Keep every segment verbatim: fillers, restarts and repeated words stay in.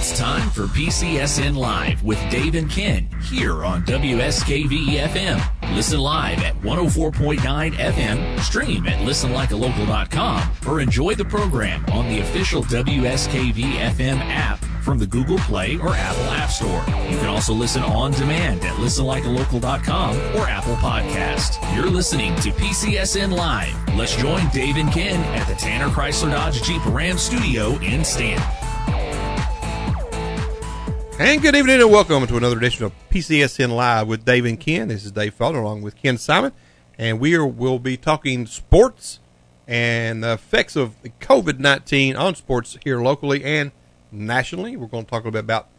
It's time for P C S N Live with Dave and Ken here on W S K V F M. Listen live at one oh four point nine F M, stream at listen like a local dot com, or enjoy the program on the official W S K V F M app from the Google Play or Apple App Store. You can also listen on demand at listen like a local dot com or Apple Podcast. You're listening to P C S N Live. Let's join Dave and Ken at the Tanner Chrysler Dodge Jeep Ram Studio in Stanton. And good evening and welcome to another edition of P C S N Live with Dave and Ken. This is Dave Fowler along with Ken Simon, and we are, will be talking sports and the effects of COVID nineteen on sports here locally and nationally. We're going to talk a little bit about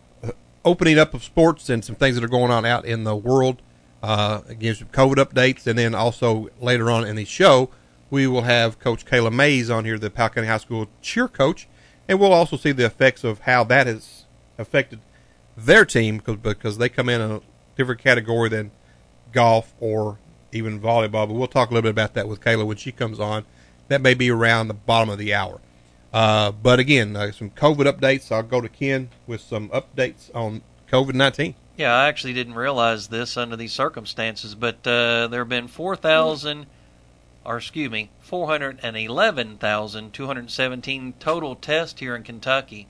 opening up of sports and some things that are going on out in the world. Uh, again, some COVID updates, and then also later on in the show, we will have Coach Kayla Mays on here, the Powell County High School cheer coach, and we'll also see the effects of how that has affected their team because, because they come in a different category than golf or even volleyball. But we'll talk a little bit about that with Kayla when she comes on. That may be around the bottom of the hour. Uh, but again, uh, some COVID updates. I'll go to Ken with some updates on COVID nineteen. Yeah, I actually didn't realize this under these circumstances, but uh, there have been four thousand, or excuse me, four hundred eleven thousand two hundred seventeen total tests here in Kentucky.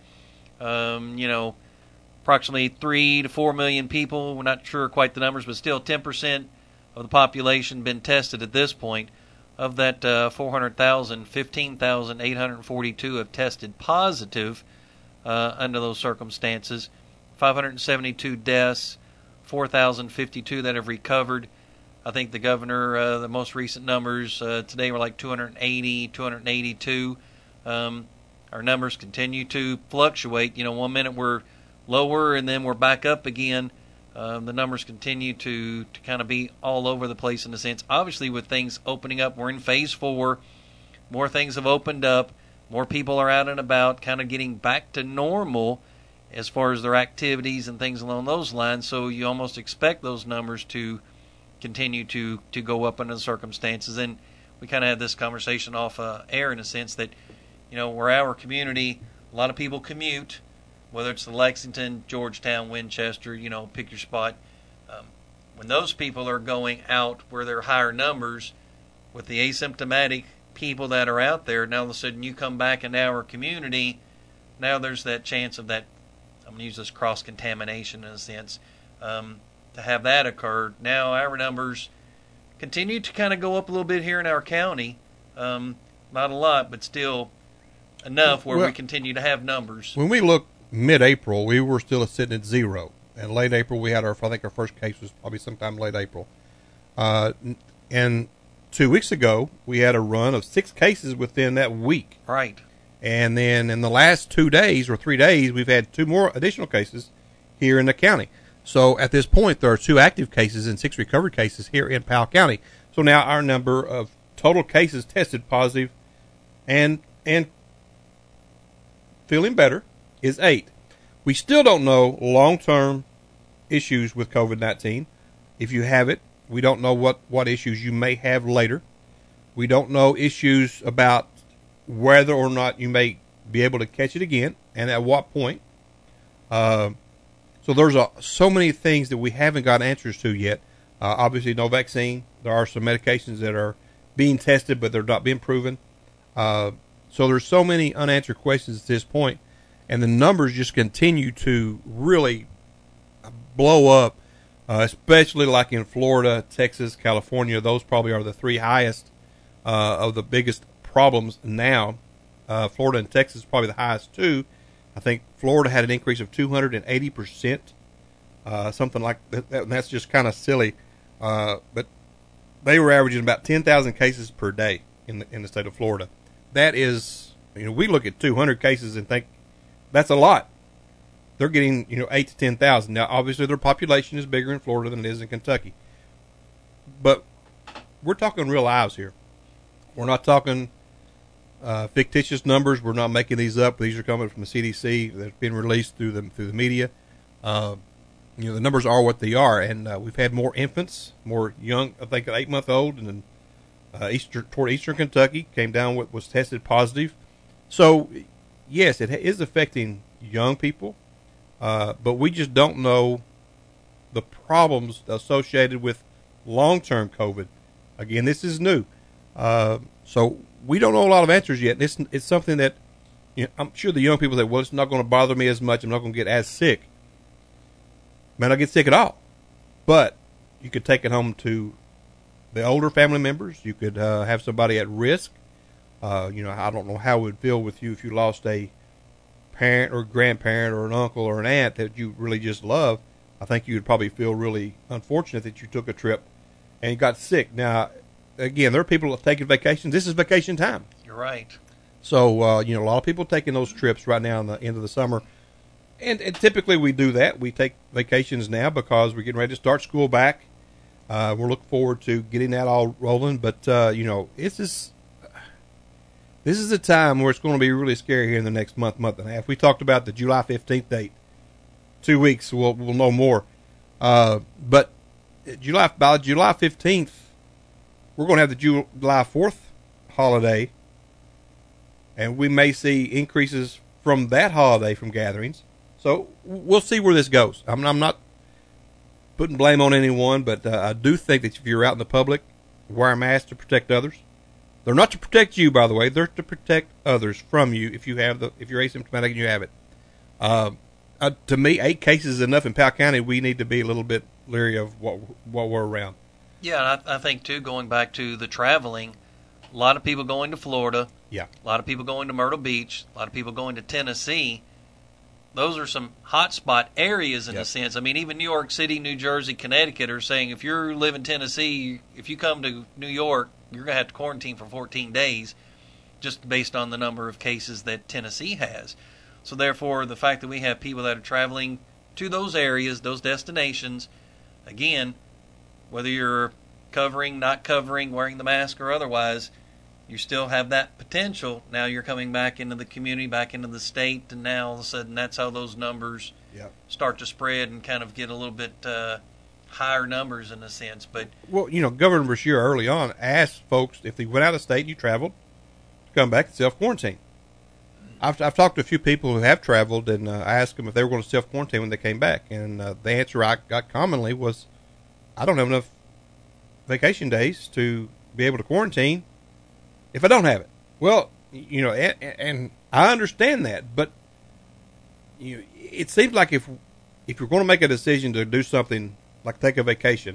Um, you know, approximately three to four million people. We're not sure quite the numbers, but still ten percent of the population been tested at this point. Of that uh, four hundred thousand, fifteen thousand eight hundred forty-two have tested positive uh, under those circumstances. five hundred seventy-two deaths, four thousand fifty-two that have recovered. I think the governor, uh, the most recent numbers uh, today were like two hundred eighty, two hundred eighty-two. Um, Our numbers continue to fluctuate. You know, one minute we're lower and then we're back up again. Um, the numbers continue to, to kind of be all over the place in a sense. Obviously, with things opening up, we're in phase four. More things have opened up. More people are out and about, kind of getting back to normal as far as their activities and things along those lines. So you almost expect those numbers to continue to, to go up under the circumstances. And we kind of had this conversation off uh, air in a sense that, you know, we're our community. A lot of people commute, whether it's the Lexington, Georgetown, Winchester, you know, pick your spot. Um, when those people are going out where there are higher numbers with the asymptomatic people that are out there, now all of a sudden you come back in our community, now there's that chance of that, I'm going to use this cross-contamination in a sense, um, to have that occur. Now our numbers continue to kind of go up a little bit here in our county. Um, not a lot, but still enough where well, we continue to have numbers. When we look mid-April, we were still sitting at zero. And late April, we had our, I think our first case was probably sometime late April. Uh, and two weeks ago, we had a run of six cases within that week. Right. And then in the last two days or three days, we've had two more additional cases here in the county. So at this point, there are two active cases and six recovered cases here in Powell County. So now our number of total cases tested positive and and feeling better is eight. We still don't know long-term issues with COVID nineteen. If you have it, we don't know what, what issues you may have later. We don't know issues about whether or not you may be able to catch it again and at what point. Uh, so there's a, so many things that we haven't got answers to yet. Uh, obviously, no vaccine. There are some medications that are being tested, but they're not being proven. Uh, So there's so many unanswered questions at this point, and the numbers just continue to really blow up, uh, especially like in Florida, Texas, California. Those probably are the three highest uh, of the biggest problems now. Uh, Florida and Texas probably the highest too. I think Florida had an increase of two hundred eighty percent, uh, something like that. And that's just kind of silly, uh, but they were averaging about ten thousand cases per day in the, in the state of Florida. That is, you know, we look at two hundred cases and think that's a lot. They're getting, you know, eight to ten thousand. Now, obviously, their population is bigger in Florida than it is in Kentucky. But we're talking real lives here. We're not talking uh, fictitious numbers. We're not making these up. These are coming from the C D C. That's been released through the through the media. Uh, you know, the numbers are what they are, and uh, we've had more infants, more young, I think, an eight-month-old, and then uh, Eastern, toward Eastern Kentucky came down what was tested positive. So, yes, it is affecting young people, uh, but we just don't know the problems associated with long-term COVID. Again, this is new, uh, so we don't know a lot of answers yet. And it's it's something that, you know, I'm sure the young people say, well, it's not going to bother me as much. I'm not going to get as sick. May not get sick at all, but you could take it home to the older family members. You could uh, have somebody at risk. Uh, you know, I don't know how it would feel with you if you lost a parent or grandparent or an uncle or an aunt that you really just love. I think you would probably feel really unfortunate that you took a trip and you got sick. Now, again, there are people taking vacations. This is vacation time. You're right. So, uh, you know, a lot of people taking those trips right now in the end of the summer. And, and typically we do that. We take vacations now because we're getting ready to start school back. Uh, we're looking forward to getting that all rolling. But, uh, you know, it's just, this is a time where it's going to be really scary here in the next month, month and a half. We talked about the July fifteenth date. Two weeks, we'll, we'll know more. Uh, but July by July fifteenth, we're going to have the July fourth holiday. And we may see increases from that holiday from gatherings. So we'll see where this goes. I'm, I'm not putting blame on anyone, but uh, I do think that if you're out in the public, wear a mask to protect others. They're not to protect you, by the way. They're to protect others from you if you have the if you're asymptomatic and you have it. Uh, uh, to me, eight cases is enough in Powell County. We need to be a little bit leery of what what we're around. Yeah, I, I think too. Going back to the traveling, a lot of people going to Florida. Yeah. A lot of people going to Myrtle Beach. A lot of people going to Tennessee. Those are some hotspot areas in yep. a sense. I mean, even New York City, New Jersey, Connecticut are saying if you live in Tennessee, if you come to New York, you're going to have to quarantine for fourteen days just based on the number of cases that Tennessee has. So therefore, the fact that we have people that are traveling to those areas, those destinations, again, whether you're covering, not covering, wearing the mask or otherwise, you still have that potential. Now you're coming back into the community, back into the state, and now all of a sudden that's how those numbers yep. start to spread and kind of get a little bit uh, higher numbers in a sense. But well, you know, Governor Brashear early on asked folks if they went out of state and you traveled to come back and self-quarantine. I've, I've talked to a few people who have traveled, and uh, I asked them if they were going to self-quarantine when they came back. And uh, the answer I got commonly was, I don't have enough vacation days to be able to quarantine if I don't have it. Well, you know, and, and I understand that, but you know, it seems like if if you're going to make a decision to do something like take a vacation,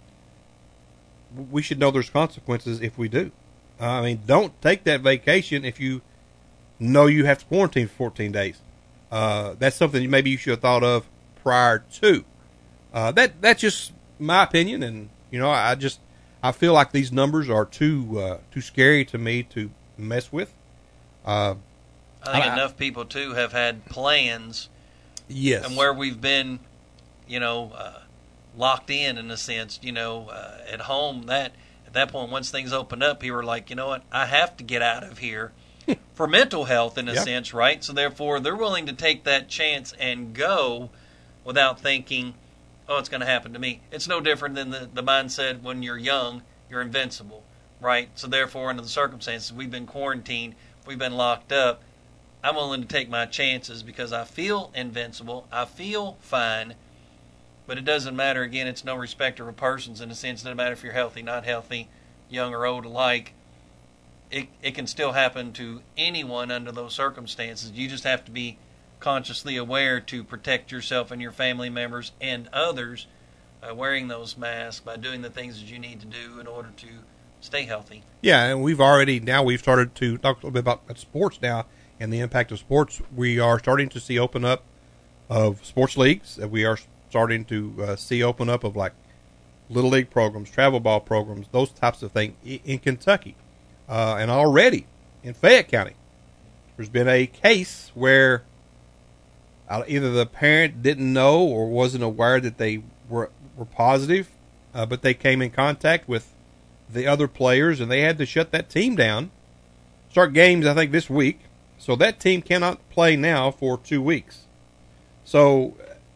we should know there's consequences if we do. Uh, I mean, don't take that vacation if you know you have to quarantine for fourteen days. Uh, that's something maybe you should have thought of prior to. Uh, that that's just my opinion, and you know, I just I feel like these numbers are too uh, too scary to me to mess with. Uh, I think I, enough people too have had plans. Yes, and where we've been, you know, uh, locked in in a sense, you know, uh, at home. That at that point, once things opened up, people were like, you know what, I have to get out of here for mental health in a yep. sense, right? So therefore, they're willing to take that chance and go without thinking, oh, it's going to happen to me. It's no different than the, the mindset when you're young, you're invincible, right? So therefore, under the circumstances, we've been quarantined, we've been locked up, I'm willing to take my chances because I feel invincible, I feel fine, but it doesn't matter. Again, it's no respecter of persons in a sense. It doesn't matter if you're healthy, not healthy, young or old alike. It, it can still happen to anyone under those circumstances. You just have to be consciously aware to protect yourself and your family members and others by wearing those masks, by doing the things that you need to do in order to stay healthy. Yeah, and we've already, now we've started to talk a little bit about sports now and the impact of sports. We are starting to see open up of sports leagues. We are starting to uh, see open up of like little league programs, travel ball programs, those types of things in Kentucky. Uh, and already in Fayette County, there's been a case where either the parent didn't know or wasn't aware that they were were positive, uh, but they came in contact with the other players, and they had to shut that team down. Start games, I think, this week. So that team cannot play now for two weeks. So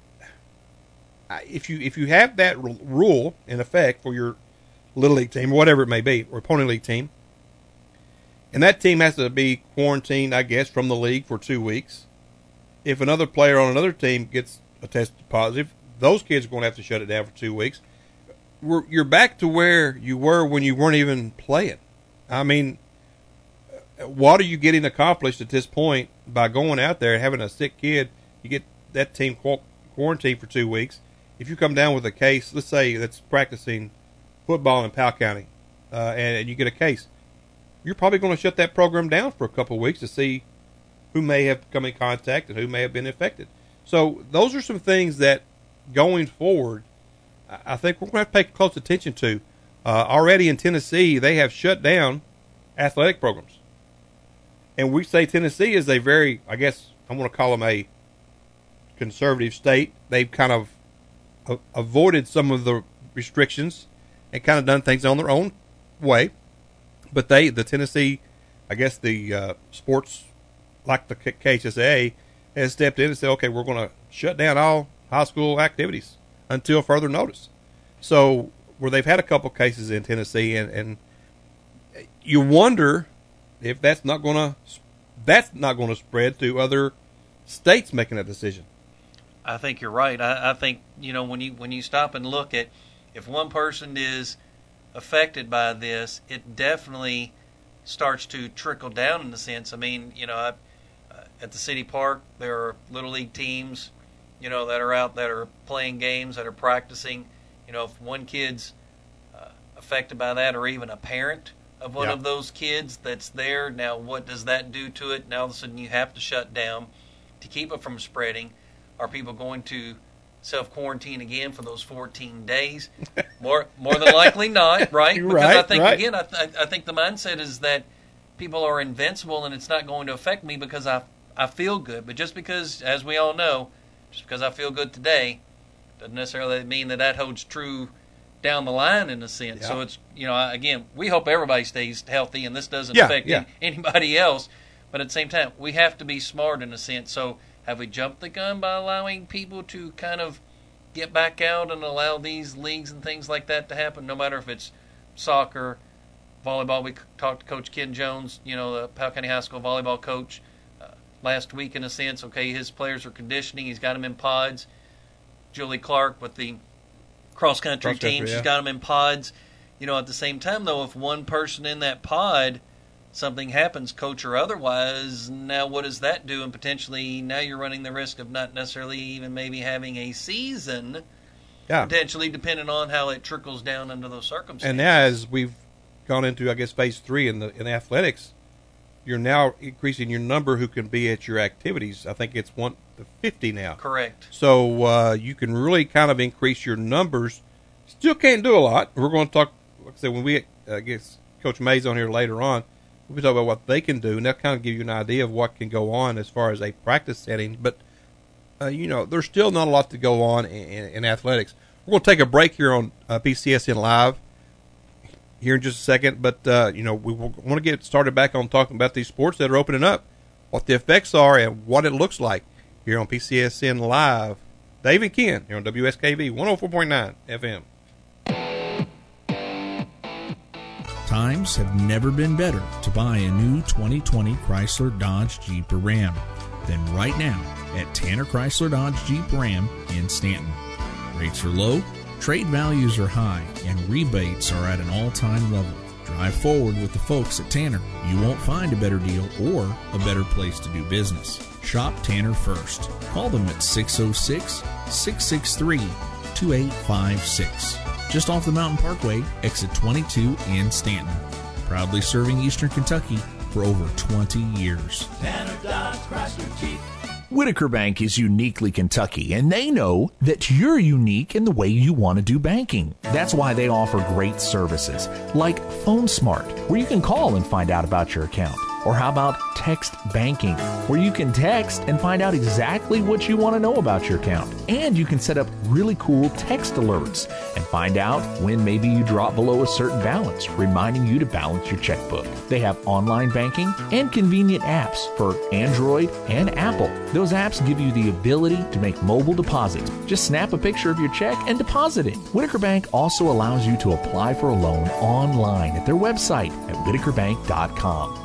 uh, if you if you have that r- rule in effect for your little league team, or whatever it may be, or pony league team, and that team has to be quarantined, I guess, from the league for two weeks, if another player on another team gets a tested positive, those kids are going to have to shut it down for two weeks. We're, you're back to where you were when you weren't even playing. I mean, what are you getting accomplished at this point by going out there and having a sick kid? You get that team quarantined for two weeks. If you come down with a case, let's say that's practicing football in Powell County, uh, and, and you get a case, you're probably going to shut that program down for a couple of weeks to see who may have come in contact and who may have been infected. So those are some things that, going forward, I think we're going to have to pay close attention to. Uh, already in Tennessee, they have shut down athletic programs. And we say Tennessee is a very, I guess, I'm going to call them a conservative state. They've kind of a- avoided some of the restrictions and kind of done things on their own way. But they, the Tennessee, I guess the uh, sports, like the K H S A, has stepped in and said, okay, we're going to shut down all high school activities until further notice. So where they've had a couple cases in Tennessee, and, and you wonder if that's not going to that's not going to spread to other states making a decision. I think you're right. I, I think, you know, when you when you stop and look at, if one person is affected by this, it definitely starts to trickle down in a sense. I mean, you know, I, uh, at the city park, there are little league teams, you know, that are out that are playing games, that are practicing. You know, if one kid's uh, affected by that, or even a parent of one yeah. of those kids that's there, now what does that do to it? Now all of a sudden you have to shut down to keep it from spreading. Are people going to self-quarantine again for those fourteen days? More more than likely not, right? Because right, I think, right. again, I, th- I think the mindset is that people are invincible and it's not going to affect me because I, I feel good. But just because, as we all know, just because I feel good today doesn't necessarily mean that that holds true down the line in a sense. Yeah. So it's, you know, again, we hope everybody stays healthy and this doesn't yeah, affect yeah. anybody else. But at the same time, we have to be smart in a sense. So have we jumped the gun by allowing people to kind of get back out and allow these leagues and things like that to happen, no matter if it's soccer, volleyball? We talked to Coach Ken Jones, you know, the Powell County High School volleyball coach, uh, last week in a sense. Okay, his players are conditioning. He's got them in pods. Julie Clark with the cross-country, cross-country team, yeah. she's got them in pods. You know, at the same time, though, if one person in that pod, something happens, coach or otherwise, now what does that do? And potentially now you're running the risk of not necessarily even maybe having a season, Yeah. potentially depending on how it trickles down under those circumstances. And now as we've gone into, I guess, phase three in the in athletics, you're now increasing your number who can be at your activities. I think it's one to fifty now. Correct. So uh, you can really kind of increase your numbers. Still can't do a lot. We're going to talk, like I said, when we uh, get Coach Mays on here later on, we'll be talking about what they can do, and that'll kind of give you an idea of what can go on as far as a practice setting. But, uh, you know, there's still not a lot to go on in, in, in athletics. We're going to take a break here on uh, P C S N Live here in just a second. But, uh, you know, we want to get started back on talking about these sports that are opening up, what the effects are, and what it looks like here on P C S N Live. Dave and Ken here on W S K V one oh four point nine F M. Times have never been better to buy a new twenty twenty Chrysler Dodge Jeep or Ram than right now at Tanner Chrysler Dodge Jeep Ram in Stanton. Rates are low, trade values are high, and rebates are at an all-time level. Drive forward with the folks at Tanner. You won't find a better deal or a better place to do business. Shop Tanner first. Call them at six oh six, six six three, two eight five six. Just off the Mountain Parkway, exit twenty-two in Stanton. Proudly serving Eastern Kentucky for over twenty years. Tanner Dodge Chrysler Jeep. Whitaker Bank is uniquely Kentucky, and they know that you're unique in the way you want to do banking. That's why they offer great services, like Phone Smart, where you can call and find out about your account. Or how about text banking, where you can text and find out exactly what you want to know about your account. And you can set up really cool text alerts and find out when maybe you drop below a certain balance, reminding you to balance your checkbook. They have online banking and convenient apps for Android and Apple. Those apps give you the ability to make mobile deposits. Just snap a picture of your check and deposit it. Whitaker Bank also allows you to apply for a loan online at their website at whitaker bank dot com. And don't forget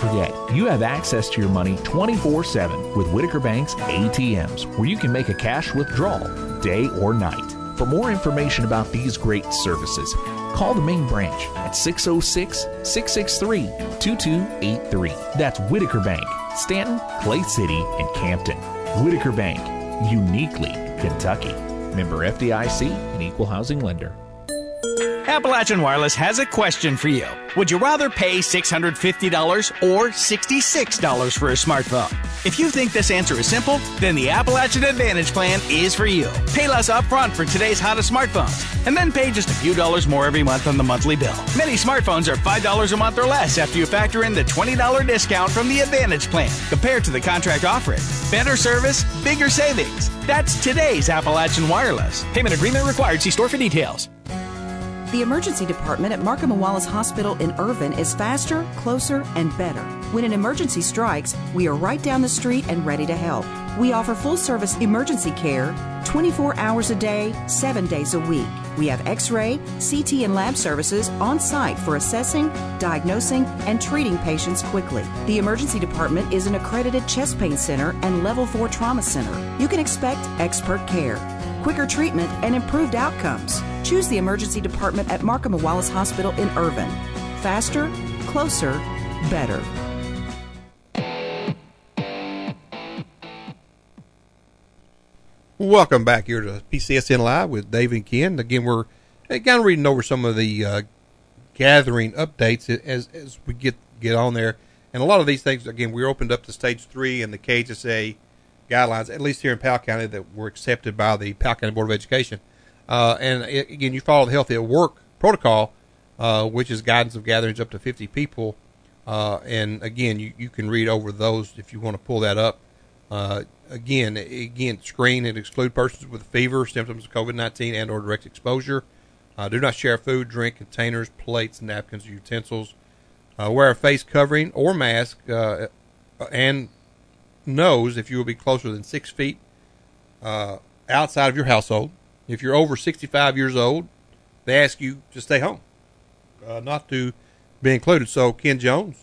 forget, you have access to your money twenty-four seven with Whitaker Bank's A T Ms, where you can make a cash withdrawal day or night. For more information about these great services, call the main branch at six oh six, six six three, two two eight three. That's Whitaker Bank, Stanton, Clay City, and Campton. Whitaker Bank, uniquely Kentucky. Member F D I C, an equal housing lender. Appalachian Wireless has a question for you. Would you rather pay six hundred fifty dollars or sixty-six dollars for a smartphone? If you think this answer is simple, then the Appalachian Advantage plan is for you. Pay less upfront for today's hottest smartphones, and then pay just a few dollars more every month on the monthly bill. Many smartphones are five dollars a month or less after you factor in the twenty dollars discount from the Advantage plan compared to the contract offering. Better service, bigger savings. That's today's Appalachian Wireless. Payment agreement required. See store for details. The emergency department at Markham Wallace Hospital in Irvin is faster, closer, and better. When an emergency strikes, we are right down the street and ready to help. We offer full-service emergency care twenty-four hours a day, seven days a week. We have X-ray, C T, and lab services on site for assessing, diagnosing, and treating patients quickly. The emergency department is an accredited chest pain center and level four trauma center. You can expect expert care, quicker treatment, and improved outcomes. Choose the emergency department at Markham Wallace Hospital in Irvin. Faster, closer, better. Welcome back here to P C S N Live with Dave and Ken. Again, we're kind of reading over some of the uh, gathering updates as as we get get on there. And a lot of these things, again, we opened up to stage three and the K H S A guidelines, at least here in Powell County, that were accepted by the Powell County Board of Education. Uh, and it, again, you follow the Healthy at Work protocol, uh, which is guidance of gatherings up to fifty people. Uh, and again, you, you can read over those if you want to pull that up. Uh, again, again, screen and exclude persons with fever, symptoms of COVID nineteen, and or direct exposure. Uh, do not share food, drink, containers, plates, napkins, or utensils. Uh, wear a face covering or mask, uh, and nose if you will be closer than six feet uh, outside of your household. If you're over sixty-five years old, they ask you to stay home, uh, not to be included. So Ken Jones,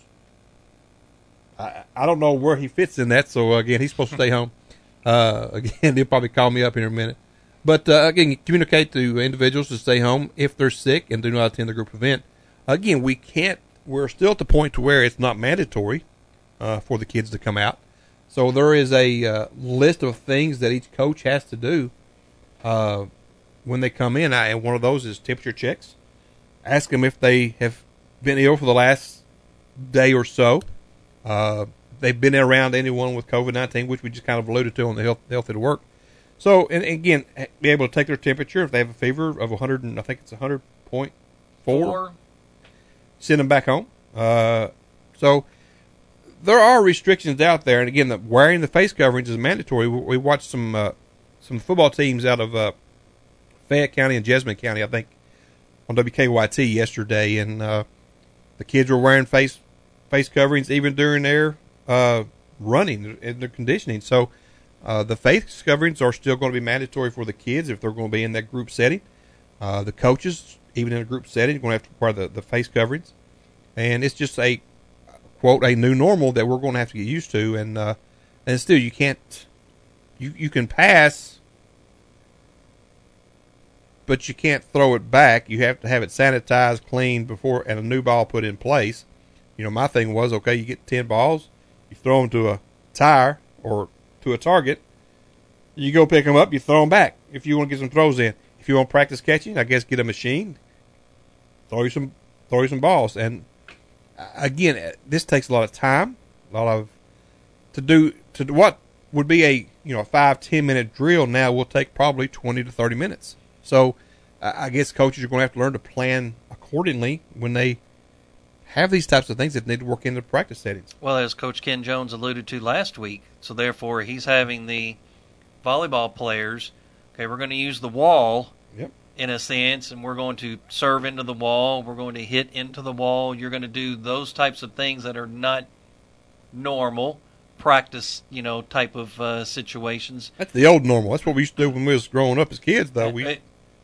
I, I don't know where he fits in that. So again, he's supposed to stay home. Uh, again, they'll probably call me up in a minute. But uh, again, communicate to individuals to stay home if they're sick and do not attend the group event. Again, we can't. We're still at the point to where it's not mandatory uh, for the kids to come out. So there is a uh, list of things that each coach has to do uh, when they come in. I, and one of those is temperature checks. Ask them if they have been ill for the last day or so. Uh, they've been around anyone with COVID nineteen, which we just kind of alluded to on the health, health at work. So, and, and again, be able to take their temperature. If they have a fever of one hundred, and I think it's one hundred point four, send them back home. Uh, so there are restrictions out there. And again, the, wearing the face coverings is mandatory. We, we watched some uh, some football teams out of uh, Fayette County and Jessamine County, I think, on W K Y T yesterday, and uh, the kids were wearing face face coverings even during their uh, running and their conditioning. So uh, the face coverings are still going to be mandatory for the kids if they're going to be in that group setting. Uh, the coaches, even in a group setting, are going to have to require the, the face coverings. And it's just a, quote, a new normal that we're going to have to get used to. And uh, and still, you can't, you, you can pass, but you can't throw it back. You have to have it sanitized, cleaned before, and a new ball put in place. You know, my thing was, okay, you get ten balls, you throw them to a tire or to a target, you go pick them up, you throw them back if you want to get some throws in. If you want to practice catching, I guess get a machine, throw you some, throw you some balls. And again, this takes a lot of time, a lot of, to do, to what would be a, you know, a five, ten minute drill now will take probably twenty to thirty minutes. So I guess coaches are going to have to learn to plan accordingly when they have these types of things that need to work into practice settings. Well, as Coach Ken Jones alluded to last week, so therefore he's having the volleyball players, okay, we're going to use the wall yep. in a sense, and we're going to serve into the wall, we're going to hit into the wall, you're going to do those types of things that are not normal practice, you know, type of uh, situations. That's the old normal. That's what we used to do when we was growing up as kids, though. We, it,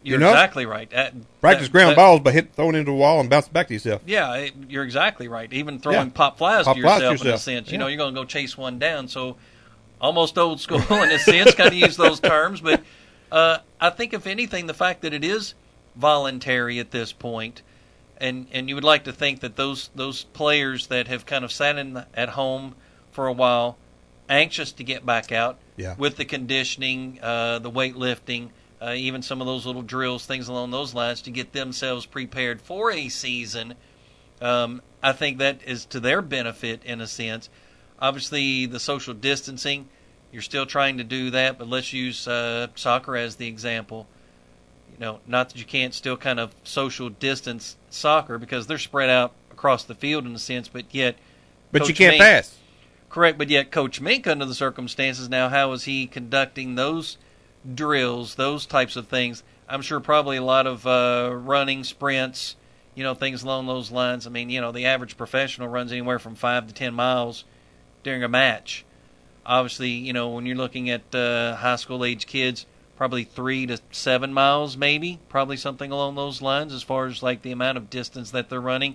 You're you know? exactly right. Uh, Practice that, ground that, balls by hit throwing into the wall and bouncing back to yourself. Yeah, it, you're exactly right. Even throwing Yeah. pop flies Pop to flies yourself, to in a yourself. sense. You Yeah. know, you're going to go chase one down. So almost old school in a sense, kind of use those terms. But uh, I think, if anything, the fact that it is voluntary at this point, and, and you would like to think that those those players that have kind of sat in at home for a while, anxious to get back out Yeah. with the conditioning, uh, the weightlifting, uh, even some of those little drills, things along those lines, to get themselves prepared for a season. Um, I think that is to their benefit in a sense. Obviously, the social distancing, you're still trying to do that, but let's use uh, soccer as the example. You know, not that you can't still kind of social distance soccer because they're spread out across the field in a sense, but yet. But Coach you can't Mink, pass. Correct, but yet Coach Mink, under the circumstances now, how is he conducting those drills, those types of things? I'm sure probably a lot of uh, running, sprints, you know, things along those lines. I mean, you know, the average professional runs anywhere from five to ten miles during a match. Obviously, you know, when you're looking at uh, high school age kids, probably three to seven miles maybe, probably something along those lines as far as like the amount of distance that they're running.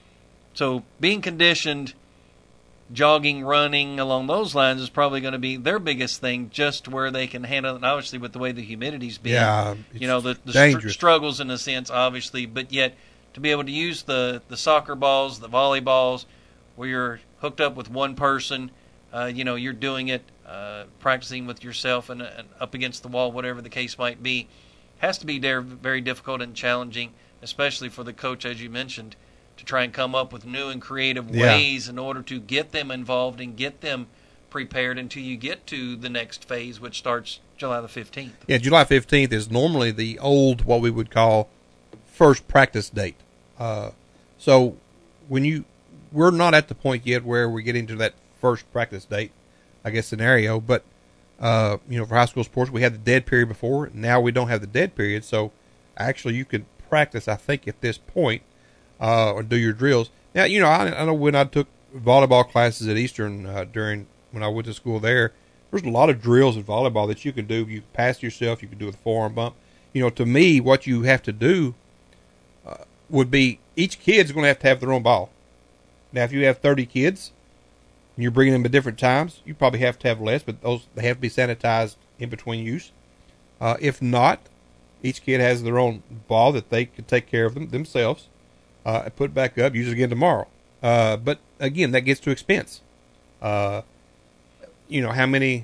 So being conditioned, jogging, running along those lines is probably going to be their biggest thing, just where they can handle it. And obviously, with the way the humidity's been, Yeah, you know, the, the dangerous. str- struggles in a sense, obviously, but yet to be able to use the, the soccer balls, the volleyballs, where you're hooked up with one person, uh, you know, you're doing it, uh, practicing with yourself and, and up against the wall, whatever the case might be, has to be there, very difficult and challenging, especially for the coach, as you mentioned, to try and come up with new and creative Yeah. ways in order to get them involved and get them prepared until you get to the next phase, which starts July the fifteenth. Yeah, July fifteenth is normally the old, what we would call, first practice date. Uh, so when you, we're not at the point yet where we're getting to that first practice date, I guess, scenario. But, uh, you know, for high school sports, we had the dead period before. Now we don't have the dead period. So actually you can practice, I think, at this point. Uh, or do your drills. Now, you know, I, I know when I took volleyball classes at Eastern uh, during when I went to school there, there's a lot of drills in volleyball that you can do. You can pass yourself. You can do with a forearm bump. You know, to me, what you have to do uh, would be each kid's going to have to have their own ball. Now, if you have thirty kids and you're bringing them at different times, you probably have to have less, but those they have to be sanitized in between use. Uh, if not, each kid has their own ball that they can take care of them themselves. Uh, put it back up, use it again tomorrow. Uh, but again, that gets to expense. Uh, you know, how many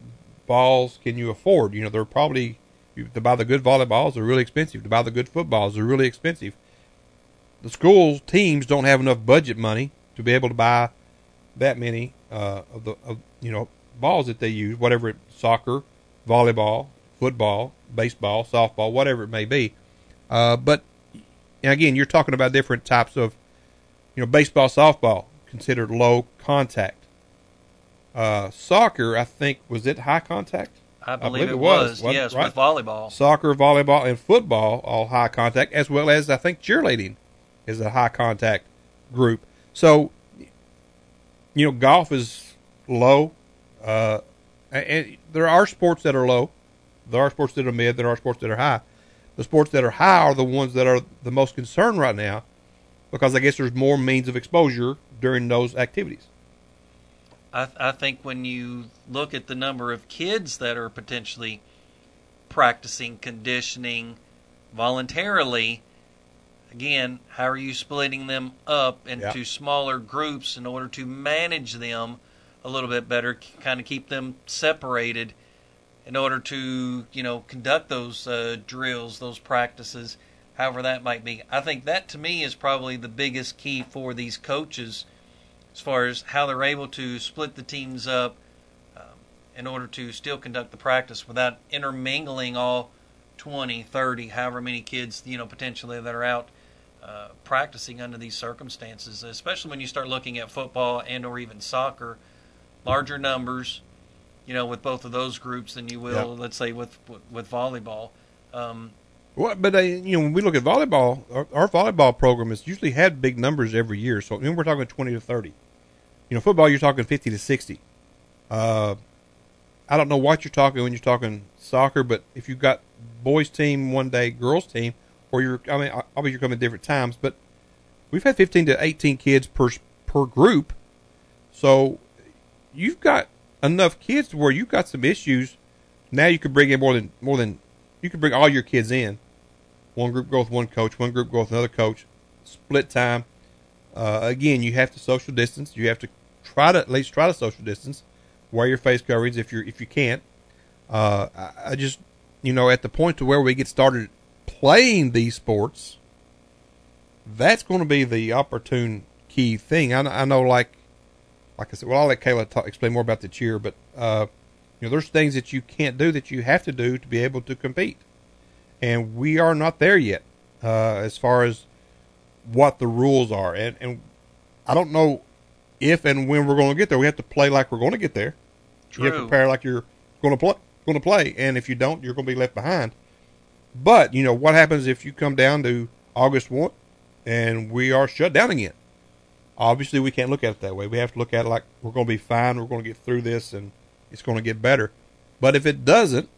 balls can you afford? You know, they're probably, to buy the good volleyballs, they're really expensive. To buy the good footballs, they're really expensive. The school teams don't have enough budget money to be able to buy that many uh, of the, of, you know, balls that they use, whatever it, soccer, volleyball, football, baseball, softball, whatever it may be. Uh, but And again, you're talking about different types of, you know, baseball, softball, considered low contact. Uh, soccer, I think, was it high contact? I believe, I believe it, it was, was yes, right? With volleyball. Soccer, volleyball, and football, all high contact, as well as, I think, cheerleading is a high contact group. So, you know, golf is low. Uh, and there are sports that are low. There are sports that are mid. There are sports that are high. The sports that are high are the ones that are the most concerned right now because I guess there's more means of exposure during those activities. I, th- I think when you look at the number of kids that are potentially practicing conditioning voluntarily, again, how are you splitting them up into yeah. smaller groups in order to manage them a little bit better, kind of keep them separated in order to, you know, conduct those uh, drills, those practices, however that might be. I think that, to me, is probably the biggest key for these coaches as far as how they're able to split the teams up um, in order to still conduct the practice without intermingling all twenty, thirty, however many kids, you know, potentially that are out uh, practicing under these circumstances, especially when you start looking at football and or even soccer, larger numbers, you know, with both of those groups than you will, yep. let's say, with with volleyball. Um, well, but, uh, you know, when we look at volleyball, our, our volleyball program has usually had big numbers every year. So, I mean, we're talking twenty to thirty. You know, football, you're talking fifty to sixty. Uh, I don't know what you're talking when you're talking soccer, but if you've got boys team one day, girls team, or you're, I mean, obviously you're coming at different times, but we've had fifteen to eighteen kids per per group, so you've got enough kids to where you've got some issues. Now you could bring in more than more than you could bring all your kids in. One group go with one coach, one group go with another coach, split time. Uh, again, you have to social distance. You have to try to at least try to social distance. Wear your face coverings if you if you can't. Uh, I, I just, you know, at the point to where we get started playing these sports, that's going to be the opportune key thing. I, I know, like, like I said, well, I'll let Kayla talk, explain more about the cheer, but uh, you know, there's things that you can't do that you have to do to be able to compete, and we are not there yet uh, as far as what the rules are, and and I don't know if and when we're going to get there. We have to play like we're going to get there. True. You have to prepare like you're going to play, going to play, and if you don't, you're going to be left behind. But you know what happens if you come down to August first and we are shut down again? Obviously, we can't look at it that way. We have to look at it like we're going to be fine. We're going to get through this, and it's going to get better. But if it doesn't,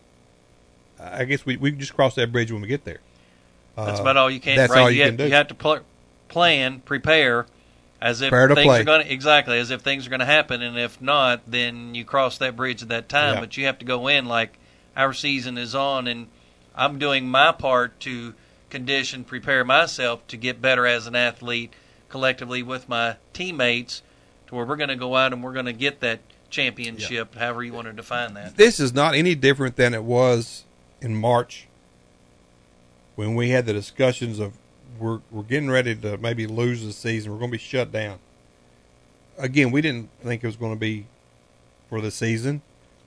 I guess we we can just cross that bridge when we get there. That's uh, about all you can. That's right? all you, you can have, do. You have to pl- plan, prepare, as if Prepare to things play. are going to exactly as if things are going to happen, and if not, then you cross that bridge at that time. Yeah. But you have to go in like our season is on, and I'm doing my part to condition, prepare myself to get better as an athlete collectively with my teammates, to where we're going to go out and we're going to get that championship, yeah. however you want to define that. This is not any different than it was in March when we had the discussions of we're we're getting ready to maybe lose the season. We're going to be shut down. Again, we didn't think it was going to be for the season,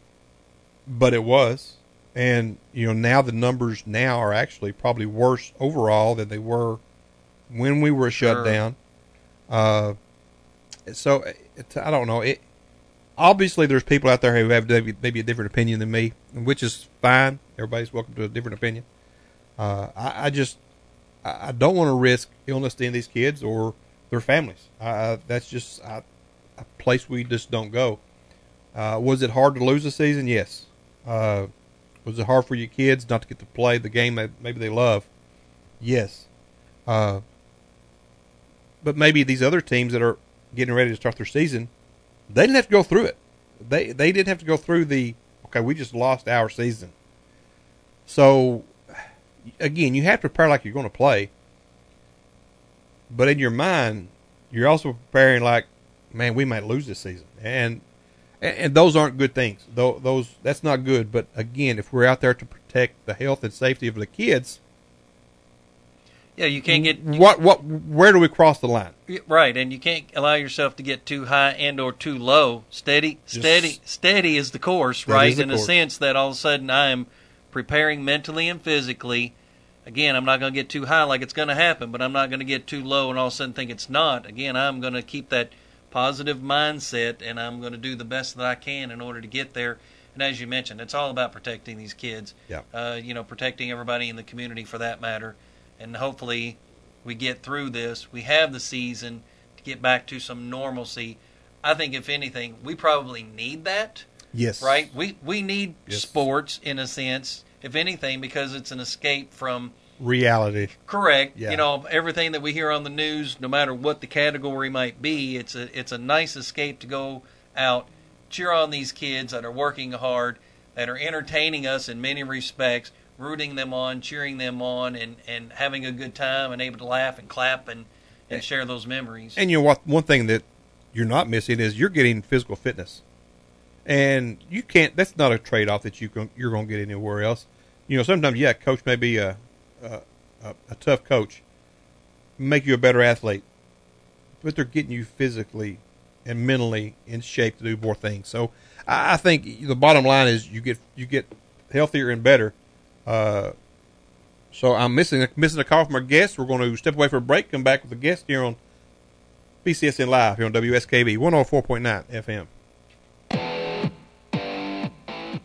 but it was. And, you know, now the numbers now are actually probably worse overall than they were when we were shut Sure. down. Uh, so, it, I don't know. It Obviously, there's people out there who have maybe, maybe a different opinion than me, which is fine. Everybody's welcome to a different opinion. Uh, I, I just, I, I don't want to risk illness to any of these kids or their families. Uh, that's just I, a place we just don't go. Uh, was it hard to lose the season? Yes. Uh, was it hard for your kids not to get to play the game that maybe they love? Yes. Uh, but maybe these other teams that are getting ready to start their season, they didn't have to go through it. They they didn't have to go through the, okay, we just lost our season. So, again, you have to prepare like you're going to play. But in your mind, you're also preparing like, man, we might lose this season. And and, and those aren't good things. Those, those That's not good. But, again, if we're out there to protect the health and safety of the kids, Yeah, you can't get you, what what where do we cross the line? right, and you can't allow yourself to get too high and or too low. Steady, Just, steady, steady is the course, that right? is the In course. a sense that all of a sudden I am preparing mentally and physically. Again, I'm not going to get too high like it's going to happen, but I'm not going to get too low and all of a sudden think it's not. Again, I'm going to keep that positive mindset, and I'm going to do the best that I can in order to get there. And as you mentioned, it's all about protecting these kids. Yeah. Uh, you know, protecting everybody in the community for that matter, and hopefully we get through this. We have the season to get back to some normalcy. I think, if anything, we probably need that. Yes. Right? We we need Yes. sports in a sense, if anything, because it's an escape from Reality. correct. Yeah. You know, everything that we hear on the news, no matter what the category might be, it's a it's a nice escape to go out, cheer on these kids that are working hard, that are entertaining us in many respects, rooting them on, cheering them on, and, and having a good time and able to laugh and clap and, and share those memories. And you know what? One thing that you're not missing is you're getting physical fitness, and you can't. That's not a trade-off that you can, you're going to get anywhere else. You know, sometimes yeah, coach may be a a, a a tough coach, make you a better athlete, but they're getting you physically and mentally in shape to do more things. So I, I think the bottom line is you get you get healthier and better. Uh, so I'm missing a, missing a call from our guest. We're going to step away for a break, come back with a guest here on B C S N Live here on W S K V one oh four point nine F M.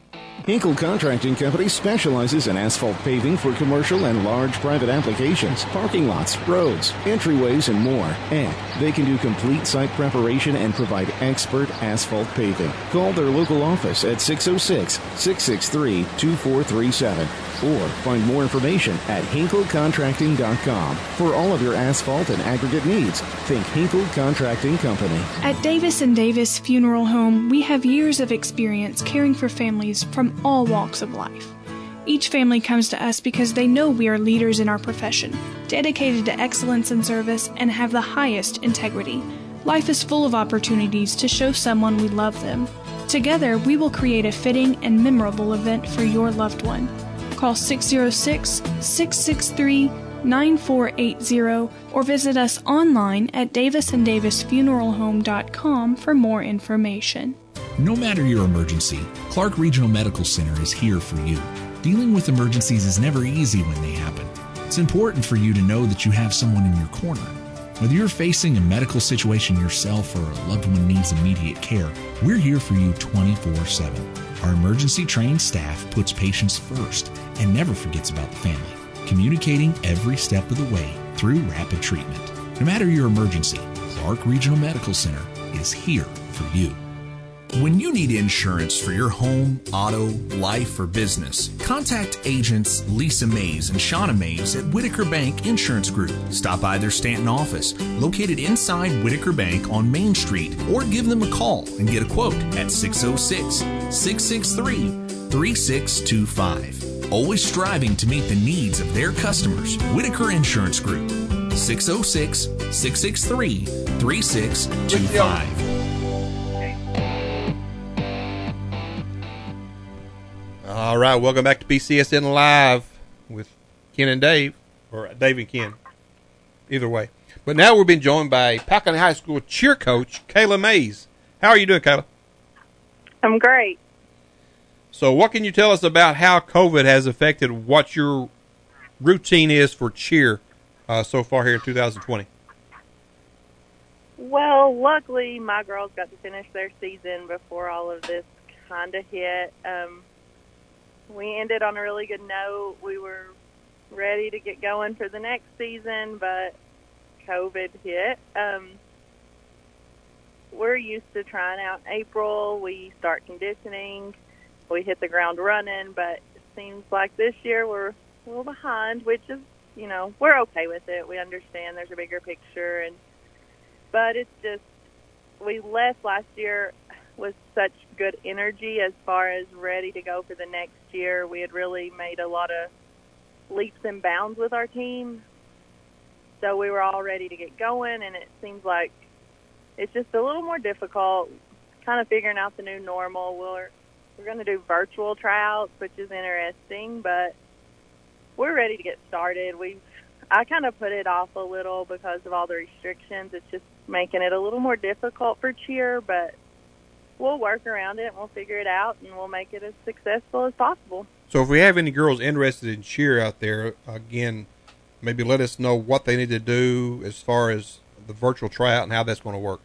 Hinkle Contracting Company specializes in asphalt paving for commercial and large private applications, parking lots, roads, entryways, and more. And they can do complete site preparation and provide expert asphalt paving. Call their local office at six oh six, six six three, two four three seven or find more information at hinkle contracting dot com. For all of your asphalt and aggregate needs, think Hinkle Contracting Company. At Davis and Davis Funeral Home, we have years of experience caring for families from all walks of life. Each family comes to us because they know we are leaders in our profession, dedicated to excellence in service, and have the highest integrity. Life is full of opportunities to show someone we love them. Together, we will create a fitting and memorable event for your loved one. Call six oh six, six six three, nine four eight zero or visit us online at davis and davis funeral home dot com for more information. No matter your emergency, Clark Regional Medical Center is here for you. Dealing with emergencies is never easy when they happen. It's important for you to know that you have someone in your corner. Whether you're facing a medical situation yourself or a loved one needs immediate care, we're here for you twenty-four seven. Our emergency-trained staff puts patients first and never forgets about the family, communicating every step of the way through rapid treatment. No matter your emergency, Clark Regional Medical Center is here for you. When you need insurance for your home, auto, life, or business, contact agents Lisa Mays and Shauna Mays at Whitaker Bank Insurance Group. Stop by their Stanton office, located inside Whitaker Bank on Main Street, or give them a call and get a quote at six oh six, six six three, three six two five. Always striving to meet the needs of their customers, Whitaker Insurance Group, six oh six, six six three, three six two five. All right, welcome back to B C S N Live with Ken and Dave, or Dave and Ken, either way. But now we're being joined by Powell County High School cheer coach, Kayla Mays. How are you doing, Kayla? I'm great. So what can you tell us about how COVID has affected what your routine is for cheer uh, so far here in two thousand twenty? Well, luckily my girls got to finish their season before all of this kind of hit. Um, we ended on a really good note. We were ready to get going for the next season, but COVID hit. Um, we're used to trying out in April. We start conditioning. We hit the ground running, but it seems like this year we're a little behind, which is, you know, we're okay with it. We understand there's a bigger picture, and but it's just, we left last year with such good energy as far as ready to go for the next year. We had really made a lot of leaps and bounds with our team, so we were all ready to get going, and it seems like it's just a little more difficult kind of figuring out the new normal. We're, we're going to do virtual tryouts, which is interesting, but we're ready to get started. We've I kind of put it off a little because of all the restrictions. It's just making it a little more difficult for cheer, but we'll work around it and we'll figure it out and we'll make it as successful as possible. So if we have any girls interested in cheer out there, again, maybe let us know what they need to do as far as the virtual tryout and how that's going to work.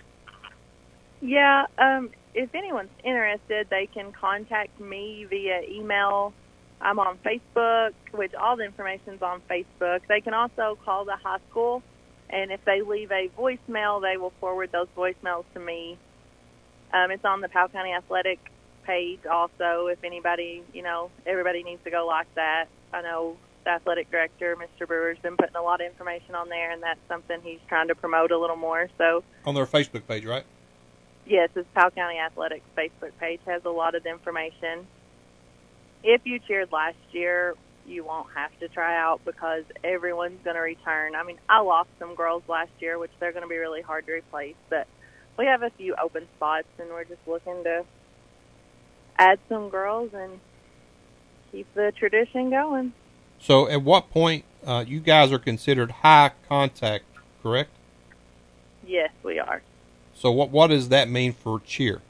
Yeah, um, if anyone's interested, they can contact me via email. I'm on Facebook, which all the information's on Facebook. They can also call the high school, and if they leave a voicemail, they will forward those voicemails to me. Um, it's on the Powell County Athletic page also. If anybody, you know, everybody needs to go like that. I know the athletic director, Mister Brewer's been putting a lot of information on there, and that's something he's trying to promote a little more. So on their Facebook page, right? Yes, it's Powell County Athletics Facebook page has a lot of information. If you cheered last year, you won't have to try out because everyone's going to return. I mean, I lost some girls last year, which they're going to be really hard to replace, but we have a few open spots, and we're just looking to add some girls and keep the tradition going. So at what point uh, you guys are considered high contact, correct? Yes, we are. So what what does that mean for cheer?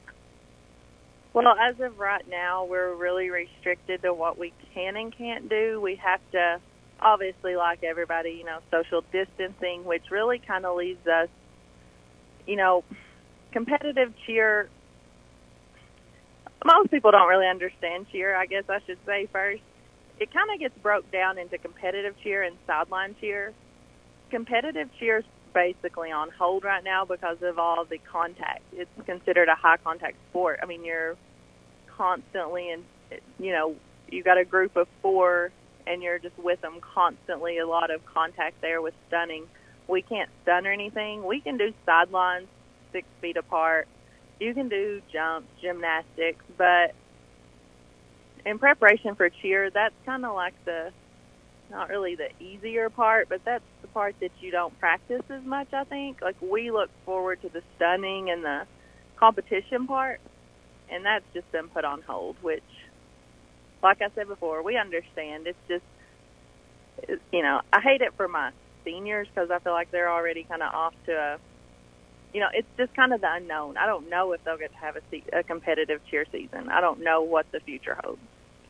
Well, as of right now, we're really restricted to what we can and can't do. We have to, obviously, like everybody, you know, social distancing, which really kind of leaves us, you know, competitive cheer. most people don't really understand cheer, I guess I should say first. It kind of gets broke down into competitive cheer and sideline cheer. Competitive cheer is basically on hold right now because of all the contact. It's considered a high-contact sport. I mean, you're constantly in, you know, you got a group of four, and you're just with them constantly, a lot of contact there with stunning. We can't stun or anything. We can do sidelines six feet apart. You can do jumps, gymnastics, but in preparation for cheer, that's kind of like the, not really the easier part, but that's the part that you don't practice as much, I think. Like, we look forward to the stunning and the competition part, and that's just been put on hold, which, like I said before, we understand. It's just, it, you know, I hate it for my seniors because I feel like they're already kind of off to a, you know, it's just kind of the unknown. I don't know if they'll get to have a, se- a competitive cheer season. I don't know what the future holds.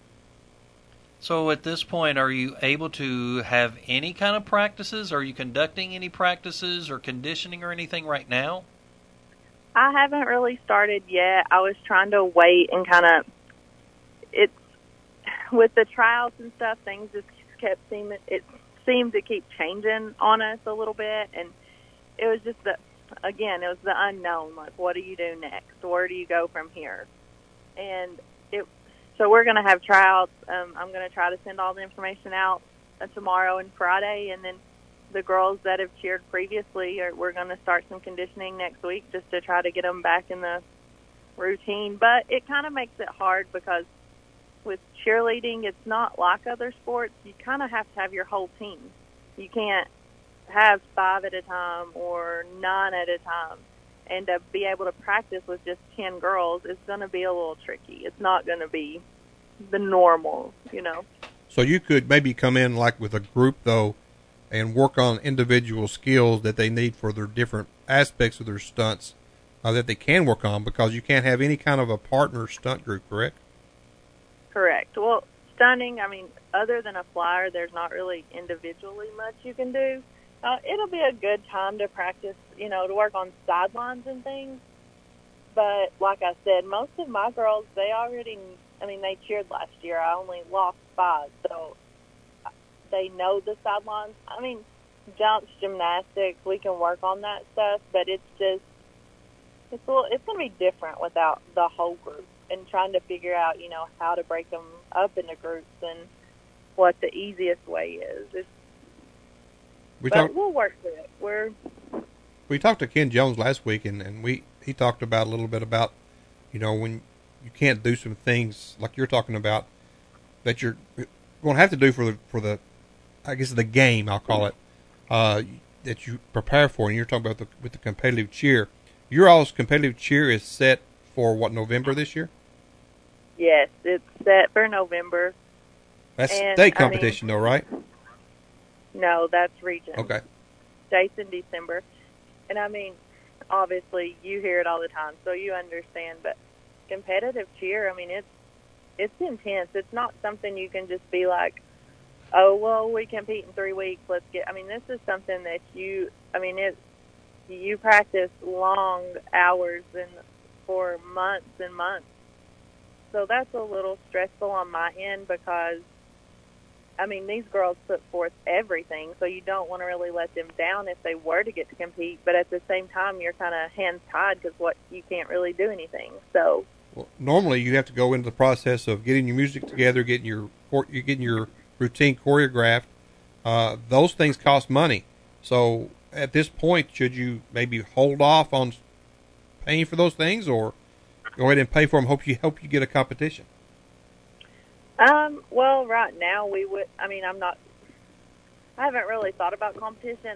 So at this point, are you able to have any kind of practices? Are you conducting any practices or conditioning or anything right now? I haven't really started yet. I was trying to wait and kind of, it's, with the tryouts and stuff, things just kept seeming, it seemed to keep changing on us a little bit, and it was just the, again, it was the unknown, like, what do you do next? Where do you go from here? And it, so we're going to have tryouts. Um, I'm going to try to send all the information out uh, tomorrow and Friday, and then the girls that have cheered previously, are, we're going to start some conditioning next week just to try to get them back in the routine. But it kind of makes it hard because with cheerleading, it's not like other sports. You kind of have to have your whole team. You can't have five at a time or nine at a time. And to be able to practice with just ten girls is going to be a little tricky. It's not going to be the normal, you know. So you could maybe come in like with a group, though, and work on individual skills that they need for their different aspects of their stunts uh, that they can work on, because you can't have any kind of a partner stunt group, correct? Correct. Well, stunning, I mean, other than a flyer, there's not really individually much you can do. Uh, it'll be a good time to practice, you know, to work on sidelines and things. But like I said, most of my girls, they already, I mean, they cheered last year. I only lost five, so they know the sidelines. I mean, jumps, gymnastics, we can work on that stuff, but it's just, it's a little, it's going to be different without the whole group, and trying to figure out, you know, how to break them up into groups and what the easiest way is. It's, we but talk, we'll work through it. We're we talked to Ken Jones last week, and, and we he talked about a little bit about, you know, when you can't do some things like you're talking about that you're going to have to do for the for the I guess the game, I'll call it, uh, that you prepare for, and you're talking about the, with the competitive cheer. Your all's competitive cheer is set for what, November this year? Yes, it's set for November. That's and, state competition, I mean, though, right? No, that's region. Okay. State's in December. And, I mean, obviously, you hear it all the time, so you understand. But competitive cheer, I mean, it's it's intense. It's not something you can just be like, oh, well, we compete in three weeks. Let's get. I mean, this is something that you. I mean, it. You practice long hours and for months and months. So that's a little stressful on my end because, I mean, these girls put forth everything. So you don't want to really let them down if they were to get to compete. But at the same time, you're kind of hands tied because what you can't really do anything. So. Well, normally you have to go into the process of getting your music together, getting your you're getting your routine choreographed. Uh, those things cost money. So at this point, should you maybe hold off on paying for those things, or go ahead and pay for them? Hope you hope you get a competition. Um. Well, right now we would. I mean, I'm not. I haven't really thought about competition.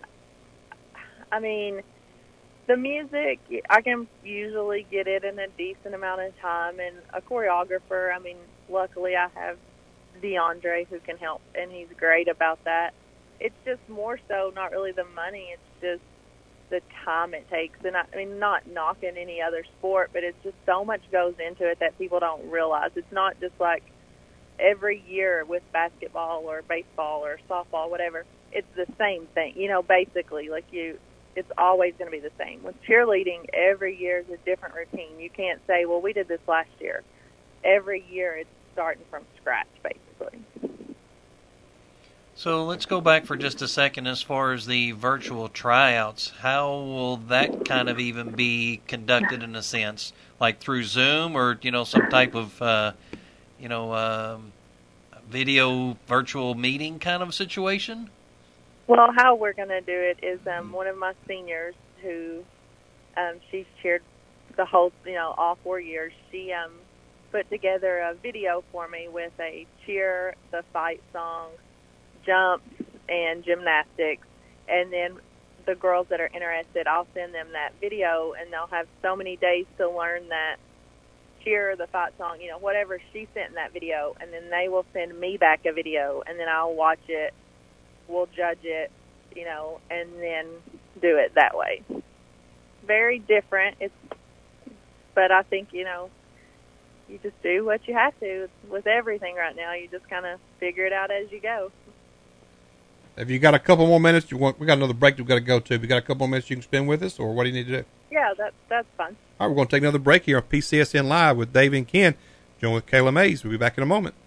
I mean, the music, I can usually get it in a decent amount of time, and a choreographer, I mean, luckily I have DeAndre who can help, and he's great about that. It's just more so not really the money, it's just the time it takes. And I, I mean, not knocking any other sport, but it's just so much goes into it that people don't realize. It's not just like every year with basketball or baseball or softball, whatever, it's the same thing, you know, basically, like you, it's always going to be the same. With cheerleading, every year is a different routine. You can't say, well, we did this last year. every year it's starting from scratch, basically. So let's go back for just a second as far as the virtual tryouts. How will that kind of even be conducted in a sense? Like through Zoom or, you know, some type of, uh, you know, um, video virtual meeting kind of situation? Well, how we're going to do it is um, one of my seniors who, um, she's cheered the whole, you know, all four years. She um, put together a video for me with a cheer, the fight song, jumps, and gymnastics. And then the girls that are interested, I'll send them that video, and they'll have so many days to learn that cheer, the fight song, you know, whatever she sent in that video. And then they will send me back a video, and then I'll watch it. We'll judge it, you know, and then do it that way. Very different. It's, but I think, you know, you just do what you have to with everything right now. You just kind of figure it out as you go. Have you got a couple more minutes? You want? We got another break we've got to go to. Have you got a couple more minutes you can spend with us, or what do you need to do? Yeah, that, that's fun. All right, we're going to take another break here on P C S N Live with Dave and Ken, joined with Kayla Mays. We'll be back in a moment.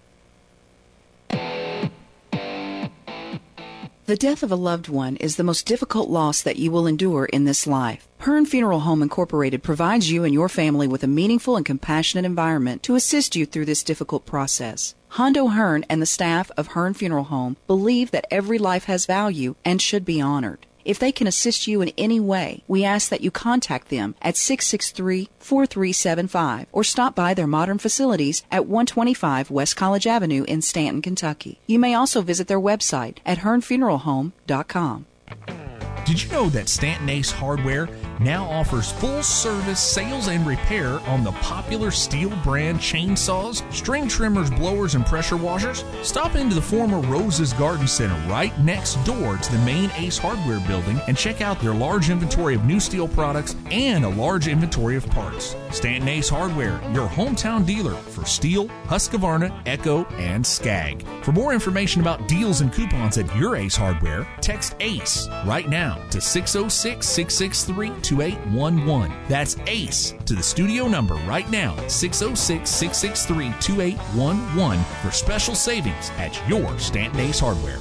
The death of a loved one is the most difficult loss that you will endure in this life. Hearn Funeral Home Incorporated provides you and your family with a meaningful and compassionate environment to assist you through this difficult process. Hondo Hearn and the staff of Hearn Funeral Home believe that every life has value and should be honored. If they can assist you in any way, we ask that you contact them at six six three, four three seven five or stop by their modern facilities at one twenty-five West College Avenue in Stanton, Kentucky. You may also visit their website at hearn funeral home dot com. Did you know that Stanton Ace Hardware now offers full-service sales and repair on the popular Steel brand chainsaws, string trimmers, blowers, and pressure washers? Stop into the former Rose's Garden Center right next door to the main Ace Hardware building and check out their large inventory of new steel products and a large inventory of parts. Stanton Ace Hardware, your hometown dealer for Steel, Husqvarna, Echo, and Skag. For more information about deals and coupons at your Ace Hardware, text ACE right now to six oh six, six six three, two eight one one. That's ACE to the studio number right now, six oh six, six six three, two eight one one for special savings at your Stanton Ace Hardware.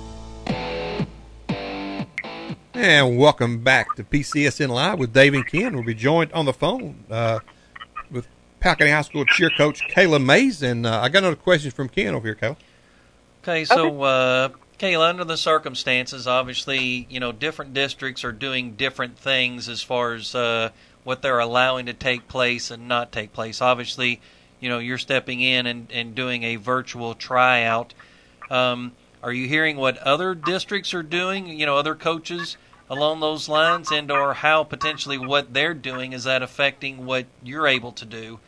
And welcome back to P C S N Live with Dave and Ken. We'll be joined on the phone uh, with Powell County High School cheer coach Kayla Mays. And uh, I got another question from Ken over here, Kayla. Okay, so uh, Kayla, under the circumstances, obviously, you know, different districts are doing different things as far as uh, what they're allowing to take place and not take place. Obviously, you know, you're stepping in and, and doing a virtual tryout. Um, are you hearing what other districts are doing, you know, other coaches along those lines, and or how potentially what they're doing, is that affecting what you're able to do?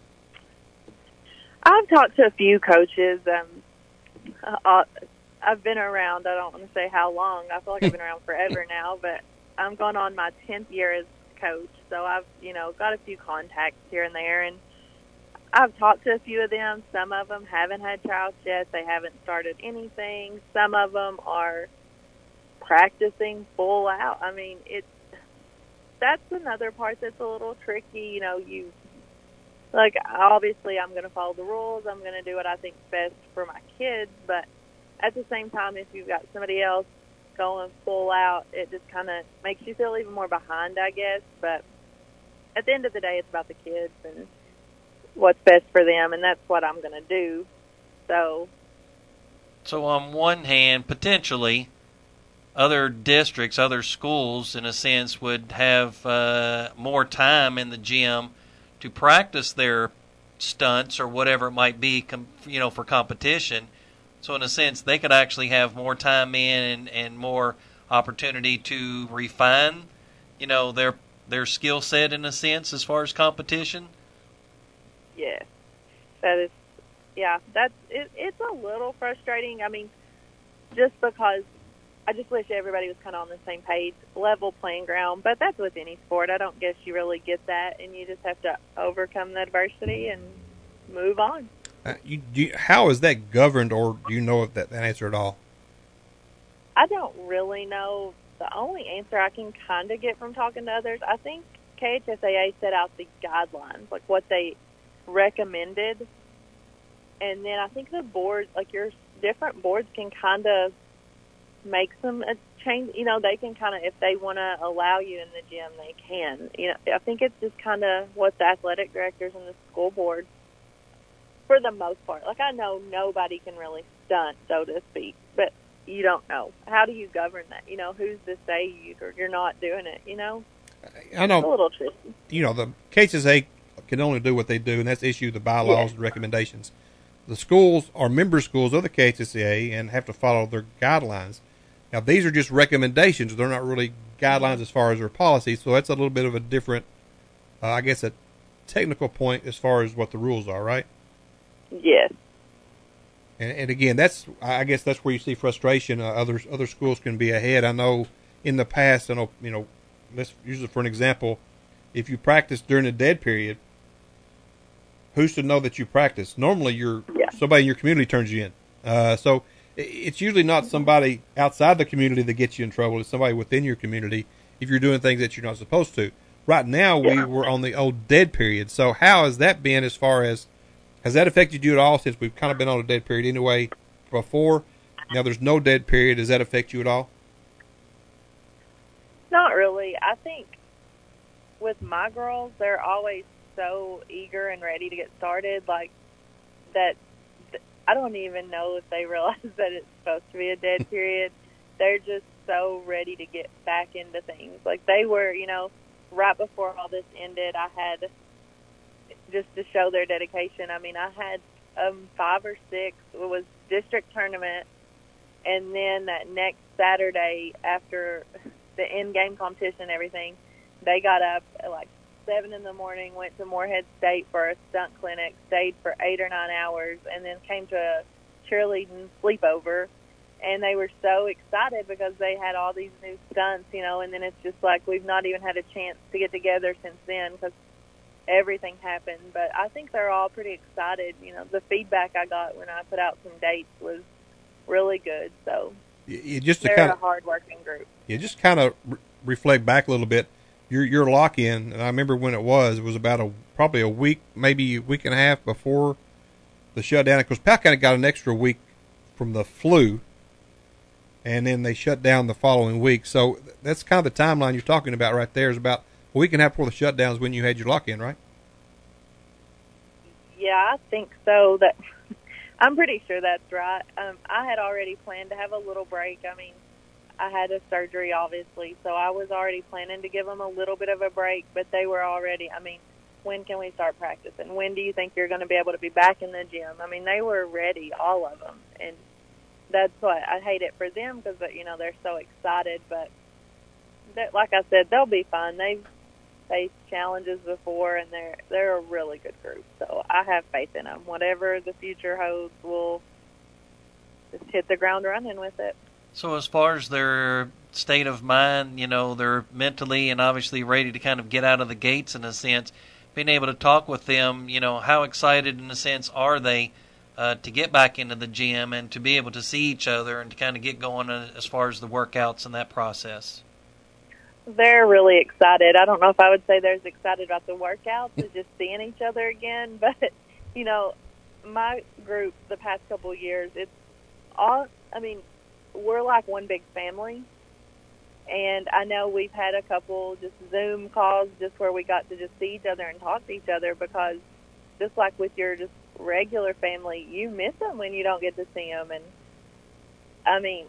I've talked to a few coaches. Um, uh, I've been around, I don't want to say how long. I feel like I've been around forever now, but I'm going on my tenth year as coach, so I've, you know, got a few contacts here and there, and I've talked to a few of them. Some of them haven't had tryouts yet. They haven't started anything. Some of them are practicing full out. I mean, it's that's another part that's a little tricky. You know, you like obviously I'm going to follow the rules. I'm going to do what I think's best for my kids, but at the same time, if you've got somebody else going full out, it just kind of makes you feel even more behind, I guess. But at the end of the day, it's about the kids and what's best for them, and that's what I'm going to do. So, so on one hand, potentially, other districts, other schools, in a sense, would have uh, more time in the gym to practice their stunts or whatever it might be, com- you know, for competition. So in a sense, they could actually have more time in and, and more opportunity to refine, you know, their their skill set in a sense as far as competition. Yes, that is, yeah, that's it, it's a little frustrating. I mean, just because I just wish everybody was kind of on the same page, level playing ground. But that's with any sport. I don't guess you really get that, and you just have to overcome the adversity and move on. Uh, you, do you, how is that governed, or do you know that, that answer at all? I don't really know. The only answer I can kind of get from talking to others, I think K H S A A set out the guidelines, like what they recommended and then I think the board, like your different boards, can kind of make some uh, change. You know, they can kind of, if they want to allow you in the gym, they can. You know, I think it's just kind of what the athletic directors and the school board, for the most part. Like, I know nobody can really stunt, so to speak, but you don't know. How do you govern that? You know, who's to say you, or you're not doing it, you know? I know. It's a little tricky. You know, the K C S A can only do what they do, and that's issue the bylaws Yes. and recommendations. The schools are member schools of the K C S A and have to follow their guidelines. Now, these are just recommendations. They're not really guidelines as far as their policy, so that's a little bit of a different, uh, I guess, a technical point as far as what the rules are, right? Yes. And, and again, that's I guess that's where you see frustration. Uh, other other schools can be ahead. I know in the past, I know you know, let's use it for an example. If you practice during the dead period, who's to know that you practice? Normally, you're Yeah. somebody in your community turns you in. Uh, so it- it's usually not somebody outside the community that gets you in trouble. It's somebody within your community if you're doing things that you're not supposed to. Right now, we Yeah. were on the old dead period. So how has that been as far as, has that affected you at all since we've kind of been on a dead period anyway before? Now there's no dead period. Does that affect you at all? Not really. I think with my girls, they're always so eager and ready to get started, like that th- I don't even know if they realize that it's supposed to be a dead period. They're just so ready to get back into things. Like they were, you know, right before all this ended, I had, just to show their dedication, I mean, I had um, five or six, it was district tournament, and then that next Saturday after the in-game competition and everything, they got up at like seven in the morning, went to Morehead State for a stunt clinic, stayed for eight or nine hours, and then came to a cheerleading sleepover. And they were so excited because they had all these new stunts, you know, and then it's just like we've not even had a chance to get together since then because everything happened. But I think they're all pretty excited. You know, the feedback I got when I put out some dates was really good. So You, you just to they're kind a of hard-working group. you just kind of re- reflect back a little bit. Your your lock in, and I remember when it was. It was about a probably a week, maybe a week and a half before the shutdown. Because Powell County got an extra week from the flu. And then they shut down the following week. So that's kind of the timeline you're talking about right there, is about a week and a half before the shutdown is when you had your lock-in, right? Yeah, I think so. That I'm pretty sure that's right. Um, I had already planned to have a little break. I mean, I had a surgery, obviously, so I was already planning to give them a little bit of a break, but they were already, I mean, when can we start practicing? When do you think you're going to be able to be back in the gym? I mean, they were ready, all of them, and that's what I hate it for them because, you know, they're so excited. But like I said, they'll be fine. They've faced challenges before, and they're they're a really good group. So I have faith in them. Whatever the future holds, we'll just hit the ground running with it. So as far as their state of mind, you know, they're mentally and obviously ready to kind of get out of the gates in a sense. Being able to talk with them, you know, how excited in a sense are they Uh, to get back into the gym and to be able to see each other and to kind of get going uh, as far as the workouts and that process? They're really excited. I don't know if I would say they're as excited about the workouts as just seeing each other again, but, you know, my group the past couple of years, it's all, I mean, we're like one big family, and I know we've had a couple just Zoom calls just where we got to just see each other and talk to each other because just like with your just regular family, you miss them when you don't get to see them. And I mean,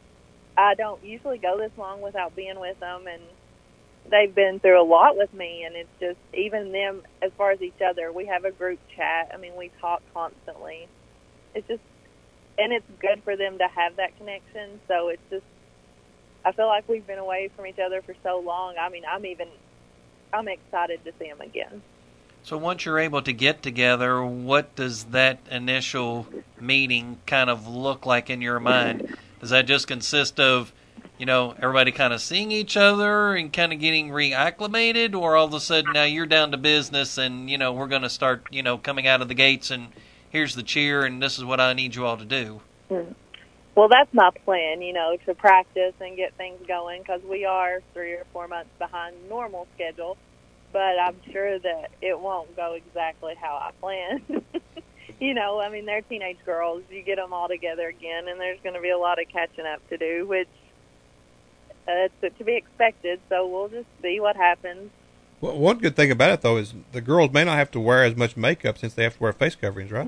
I don't usually go this long without being with them, and they've been through a lot with me. And it's just even them as far as each other. We have a group chat. I mean, we talk constantly. It's just, and it's good for them to have that connection. So it's just, I feel like we've been away from each other for so long. I mean, I'm even, I'm excited to see them again. So once you're able to get together, what does that initial meeting kind of look like in your mind? Does that just consist of, you know, everybody kind of seeing each other and kind of getting reacclimated, or all of a sudden now you're down to business and, you know, we're going to start, you know, coming out of the gates and here's the cheer and this is what I need you all to do? Well, that's my plan, you know, to practice and get things going because we are three or four months behind normal schedule. But I'm sure that it won't go exactly how I planned. you know, I mean, they're teenage girls. You get them all together again, and there's going to be a lot of catching up to do, which uh, it's to be expected. So we'll just see what happens. Well, one good thing about it, though, is the girls may not have to wear as much makeup since they have to wear face coverings, right?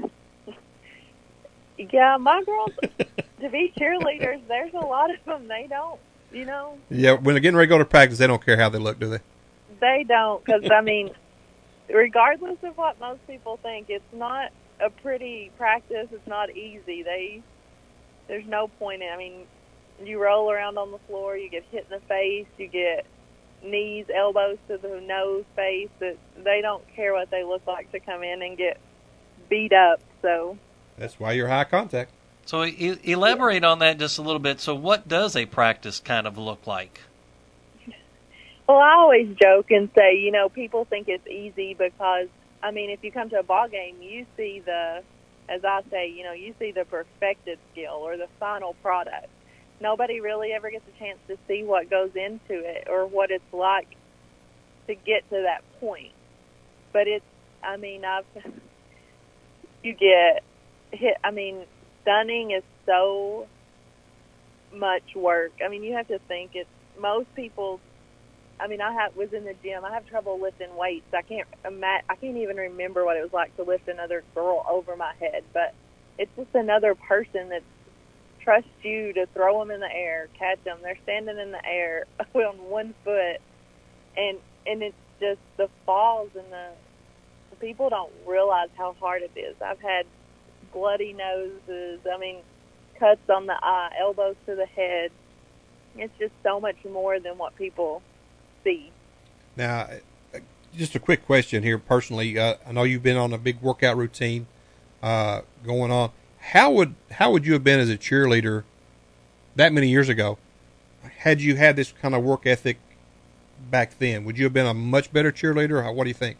Yeah, my girls, to be cheerleaders, there's a lot of them. They don't, you know. Yeah, when they're getting ready to go to practice, they don't care how they look, do they? They don't, because, I mean, regardless of what most people think, it's not a pretty practice. It's not easy. They, there's no point in, I mean, you roll around on the floor, you get hit in the face, you get knees, elbows to the nose, face. That they don't care what they look like to come in and get beat up, so... That's why you're high contact. So e- elaborate on that just a little bit. So what does a practice kind of look like? Well, I always joke and say, you know, people think it's easy because, I mean, if you come to a ball game, you see the, as I say, you know, you see the perfected skill or the final product. Nobody really ever gets a chance to see what goes into it or what it's like to get to that point. But it's, I mean, I've, you get hit, I mean, stunning is so much work. I mean, you have to think it's, most people, I mean, I have, was in the gym. I have trouble lifting weights. I can't ima- I can't even remember what it was like to lift another girl over my head. But it's just another person that trusts you to throw them in the air, catch them. They're standing in the air on one foot, and and it's just the falls and the, the people don't realize how hard it is. I've had bloody noses. I mean, cuts on the eye, elbows to the head. It's just so much more than what people see. Now, just a quick question here personally. Uh, I know you've been on a big workout routine uh, going on. How would how would you have been as a cheerleader that many years ago had you had this kind of work ethic back then? Would you have been a much better cheerleader? What do you think?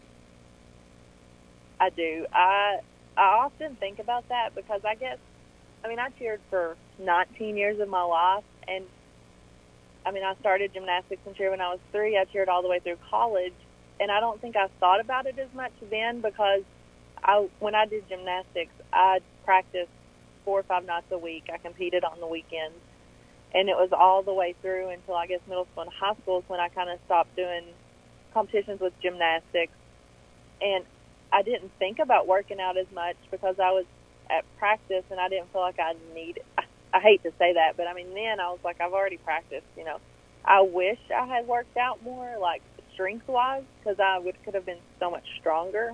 I do. I I often think about that because I guess, I mean, I cheered for nineteen years of my life, and I mean, I started gymnastics and cheer when I was three. I cheered all the way through college, and I don't think I thought about it as much then because I, when I did gymnastics, I practiced four or five nights a week. I competed on the weekends, and it was all the way through until I guess middle school and high school is when I kind of stopped doing competitions with gymnastics, and I didn't think about working out as much because I was at practice and I didn't feel like I needed. I, I hate to say that, but I mean, then I was like, I've already practiced. You know, I wish I had worked out more, like strength-wise, because I would could have been so much stronger.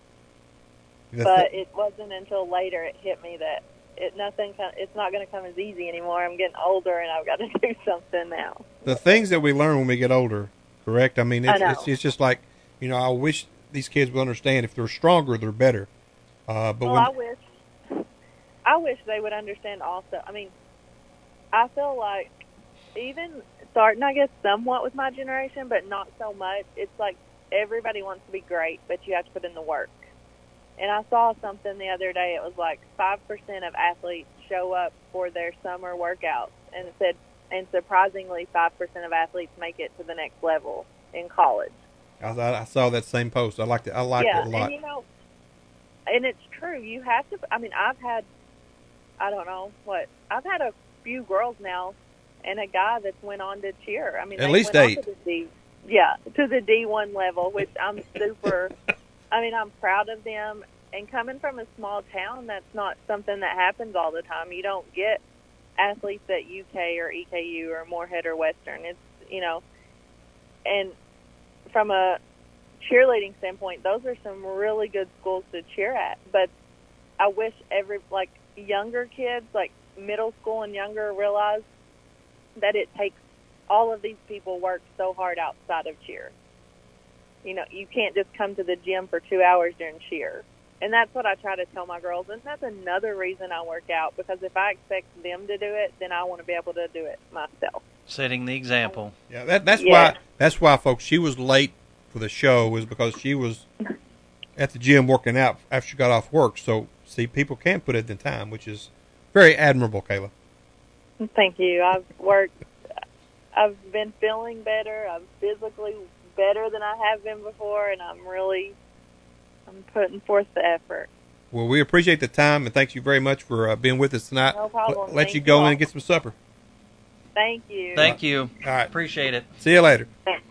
The but th- it wasn't until later it hit me that it nothing. It's not going to come as easy anymore. I'm getting older and I've got to do something now. The things that we learn when we get older, correct? I mean, it's, I know. it's, it's just like, you know, I wish these kids would understand if they're stronger, they're better. Uh, but well, when I wish, I wish they would understand also. I mean, I feel like even starting, I guess, somewhat with my generation, but not so much. It's like everybody wants to be great, but you have to put in the work. And I saw something the other day. It was like five percent of athletes show up for their summer workouts, and it said, and surprisingly, five percent of athletes make it to the next level in college. I, I saw that same post. I liked it. I liked yeah, it a lot. and you know, and it's true. You have to. I mean, I've had, I don't know what, I've had a few girls now, and a guy that's went on to cheer. I mean, at they least went eight. On to the D, yeah, to the D one level, which I'm super. I mean, I'm proud of them. And coming from a small town, that's not something that happens all the time. You don't get athletes at U K or E K U or Moorhead or Western. It's, you know, and from a cheerleading standpoint, those are some really good schools to cheer at. But I wish every, like, younger kids, like middle school and younger, realize that it takes all of these people work so hard outside of cheer. You know, you can't just come to the gym for two hours during cheer. And that's what I try to tell my girls. And that's another reason I work out, because if I expect them to do it, then I want to be able to do it myself. Setting the example. Yeah, that, that's Yeah. why. That's why, folks. She was late for the show was because she was at the gym working out after she got off work. So, see, people can put it in time, which is very admirable, Kayla. Thank you. I've worked. I've been feeling better. I'm physically better than I have been before, and I'm really, I'm putting forth the effort. Well, we appreciate the time, and thank you very much for uh, being with us tonight. No problem. Let, let Thank you go you in all. and get some supper. Thank you. Thank you. All right. Appreciate it. See you later.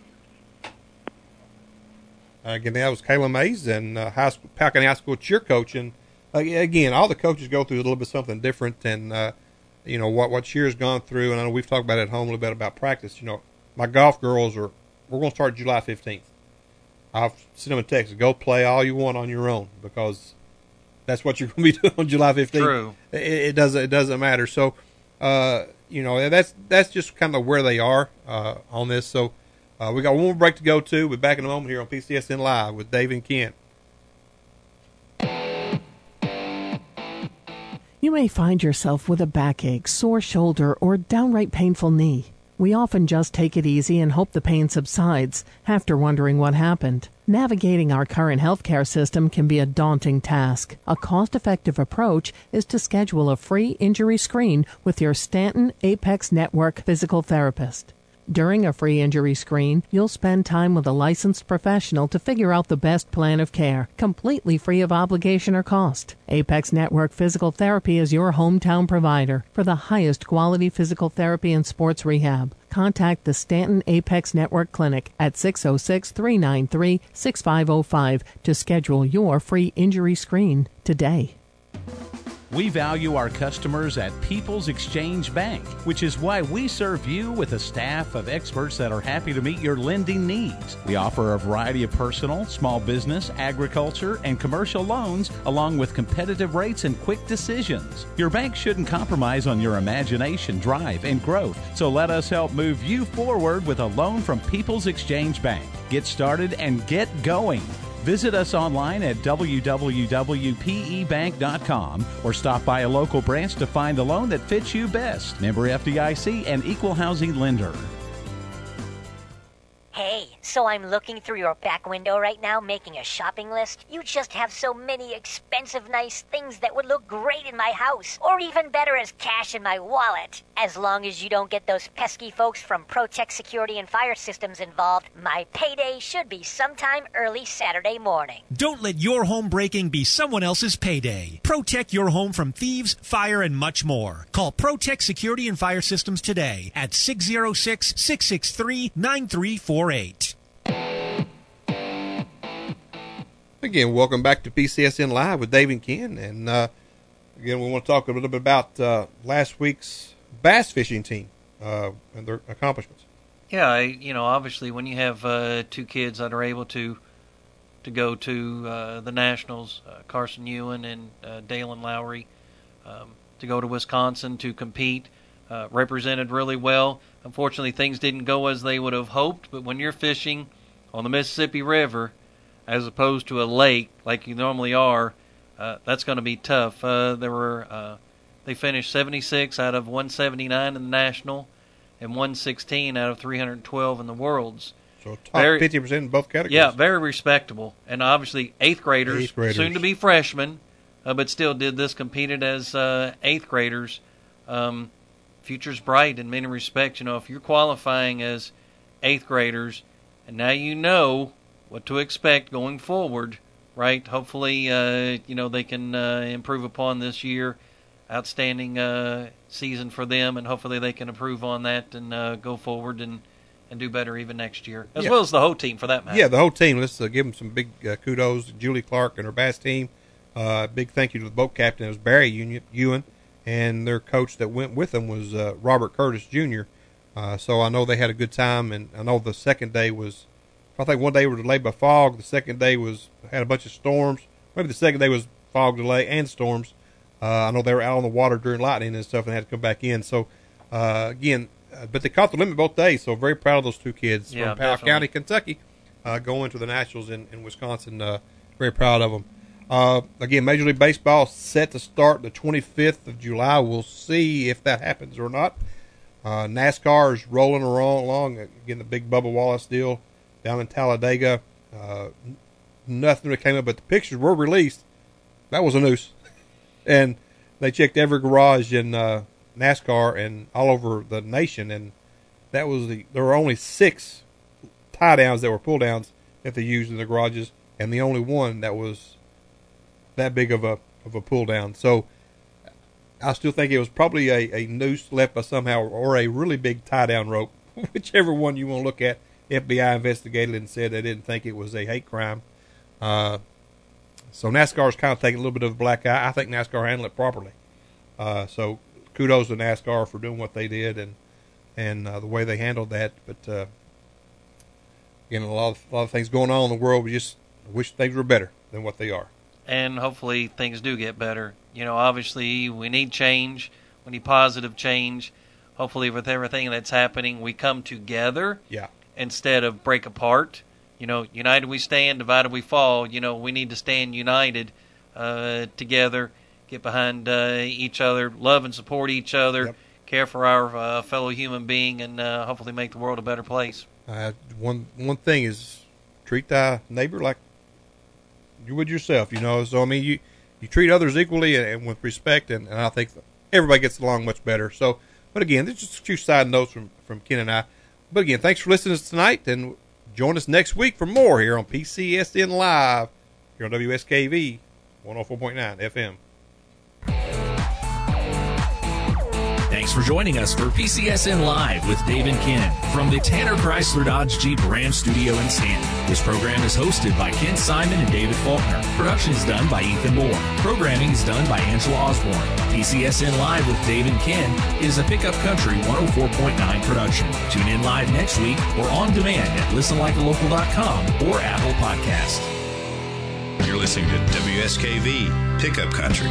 Uh, again, that was Kayla Mays and uh, high school, Powell County High School cheer coach. And uh, again, all the coaches go through a little bit something different, and uh, you know what what cheer's gone through. And I know we've talked about it at home a little bit about practice. You know, my golf girls are we're going to start July fifteenth. I've sent them a text: go play all you want on your own, because that's what you're going to be doing on July fifteenth. True. It, it doesn't it doesn't matter. So, uh, you know, that's that's just kind of where they are uh, on this. So. Uh, we got one more break to go to. We'll be back in a moment here on P C S N Live with Dave and Ken. You may find yourself with a backache, sore shoulder, or downright painful knee. We often just take it easy and hope the pain subsides, after wondering what happened. Navigating our current healthcare system can be a daunting task. A cost-effective approach is to schedule a free injury screen with your Stanton Apex Network physical therapist. During a free injury screen, you'll spend time with a licensed professional to figure out the best plan of care, completely free of obligation or cost. Apex Network Physical Therapy is your hometown provider for the highest quality physical therapy and sports rehab. Contact the Stanton Apex Network Clinic at six oh six, three nine three, six five oh five to schedule your free injury screen today. We value our customers at People's Exchange Bank, which is why we serve you with a staff of experts that are happy to meet your lending needs. We offer a variety of personal, small business, agriculture, and commercial loans, along with competitive rates and quick decisions. Your bank shouldn't compromise on your imagination, drive, and growth, so let us help move you forward with a loan from People's Exchange Bank. Get started and get going. Visit us online at w w w dot p e bank dot com or stop by a local branch to find the loan that fits you best. Member F D I C and Equal Housing Lender. Hey, so I'm looking through your back window right now, making a shopping list. You just have so many expensive, nice things that would look great in my house, or even better as cash in my wallet. As long as you don't get those pesky folks from Protect Security and Fire Systems involved, my payday should be sometime early Saturday morning. Don't let your home breaking be someone else's payday. Protect your home from thieves, fire, and much more. Call Protect Security and Fire Systems today at six oh six, six six three, nine three four eight. Again, welcome back to P C S N Live with Dave and Ken. And uh, again, we want to talk a little bit about uh, last week's bass fishing team uh, and their accomplishments. Yeah, I, you know, obviously when you have uh, two kids that are able to to go to uh, the Nationals, uh, Carson Ewan and uh, Dalen Lowry, um, to go to Wisconsin to compete, uh, represented really well. Unfortunately, things didn't go as they would have hoped, but when you're fishing on the Mississippi River, as opposed to a lake like you normally are, uh, that's going to be tough. Uh, there were uh, they finished seventy-six out of one seventy-nine in the National and one sixteen out of three hundred twelve in the Worlds. So top very, fifty percent in both categories. Yeah, very respectable. And obviously eighth graders, eighth graders. soon to be freshmen, uh, but still did this, competed as uh, eighth graders. Um, future's bright in many respects. You know, if you're qualifying as eighth graders, and now you know what to expect going forward, right? Hopefully, uh, you know, they can uh, improve upon this year. Outstanding uh, season for them, and hopefully they can improve on that and uh, go forward and, and do better even next year, as yeah. well as the whole team for that matter. Yeah, the whole team. Let's uh, give them some big uh, kudos. Julie Clark and her bass team. Uh, big thank you to the boat captain. It was Barry Ewan, and their coach that went with them was uh, Robert Curtis Junior Uh, so I know they had a good time, and I know the second day was, I think one day we were delayed by fog. The second day was had a bunch of storms. Maybe the second day was fog delay and storms. Uh, I know they were out on the water during lightning and stuff and had to come back in. So, uh, again, uh, but they caught the limit both days, so very proud of those two kids yeah, from Powell definitely. County, Kentucky, uh, going to the Nationals in, in Wisconsin. Uh, very proud of them. Uh, again, Major League Baseball set to start the twenty-fifth of July. We'll see if that happens or not. Uh, NASCAR is rolling along. Again, the big Bubba Wallace deal down in Talladega. Uh, nothing that came up, but the pictures were released. That was a noose. And they checked every garage in uh, NASCAR and all over the nation, and that was the. There were only six tie downs that were pull downs that they used in the garages, and the only one that was that big of a of a pull down. So I still think it was probably a, a noose left by somehow or a really big tie down rope, whichever one you want to look at. F B I investigated and said they didn't think it was a hate crime. Uh, so NASCAR's kind of taking a little bit of a black eye. I think NASCAR handled it properly. Uh, so kudos to NASCAR for doing what they did and and uh, the way they handled that. But uh, again, a lot of a lot of things going on in the world. We just wish things were better than what they are. And hopefully things do get better. You know, obviously we need change. We need positive change. Hopefully with everything that's happening, we come together. Yeah. Instead of break apart. You know, united we stand, divided we fall. You know, we need to stand united uh, together, get behind uh, each other, love and support each other, yep. care for our uh, fellow human being, and uh, hopefully make the world a better place. Uh, one one thing is treat thy neighbor like you would yourself, you know. So, I mean, you, you treat others equally and, and with respect, and, and I think everybody gets along much better. So, but again, there's just a few side notes from, from Ken and I. But again, thanks for listening to us tonight, and join us next week for more here on P C S N Live here on W S K V one oh four point nine F M. Thanks for joining us for P C S N Live with Dave and Ken from the Tanner Chrysler Dodge Jeep Ram Studio in Stanton. This program is hosted by Ken Simon and David Faulkner. Production is done by Ethan Moore. Programming is done by Angela Osborne. P C S N Live with Dave and Ken is a Pickup Country one oh four point nine production. Tune in live next week or on demand at listen like a local dot com or Apple Podcast. You're listening to W S K V Pickup Country.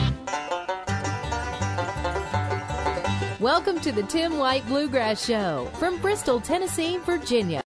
Welcome to the Tim White Bluegrass Show from Bristol, Tennessee, Virginia.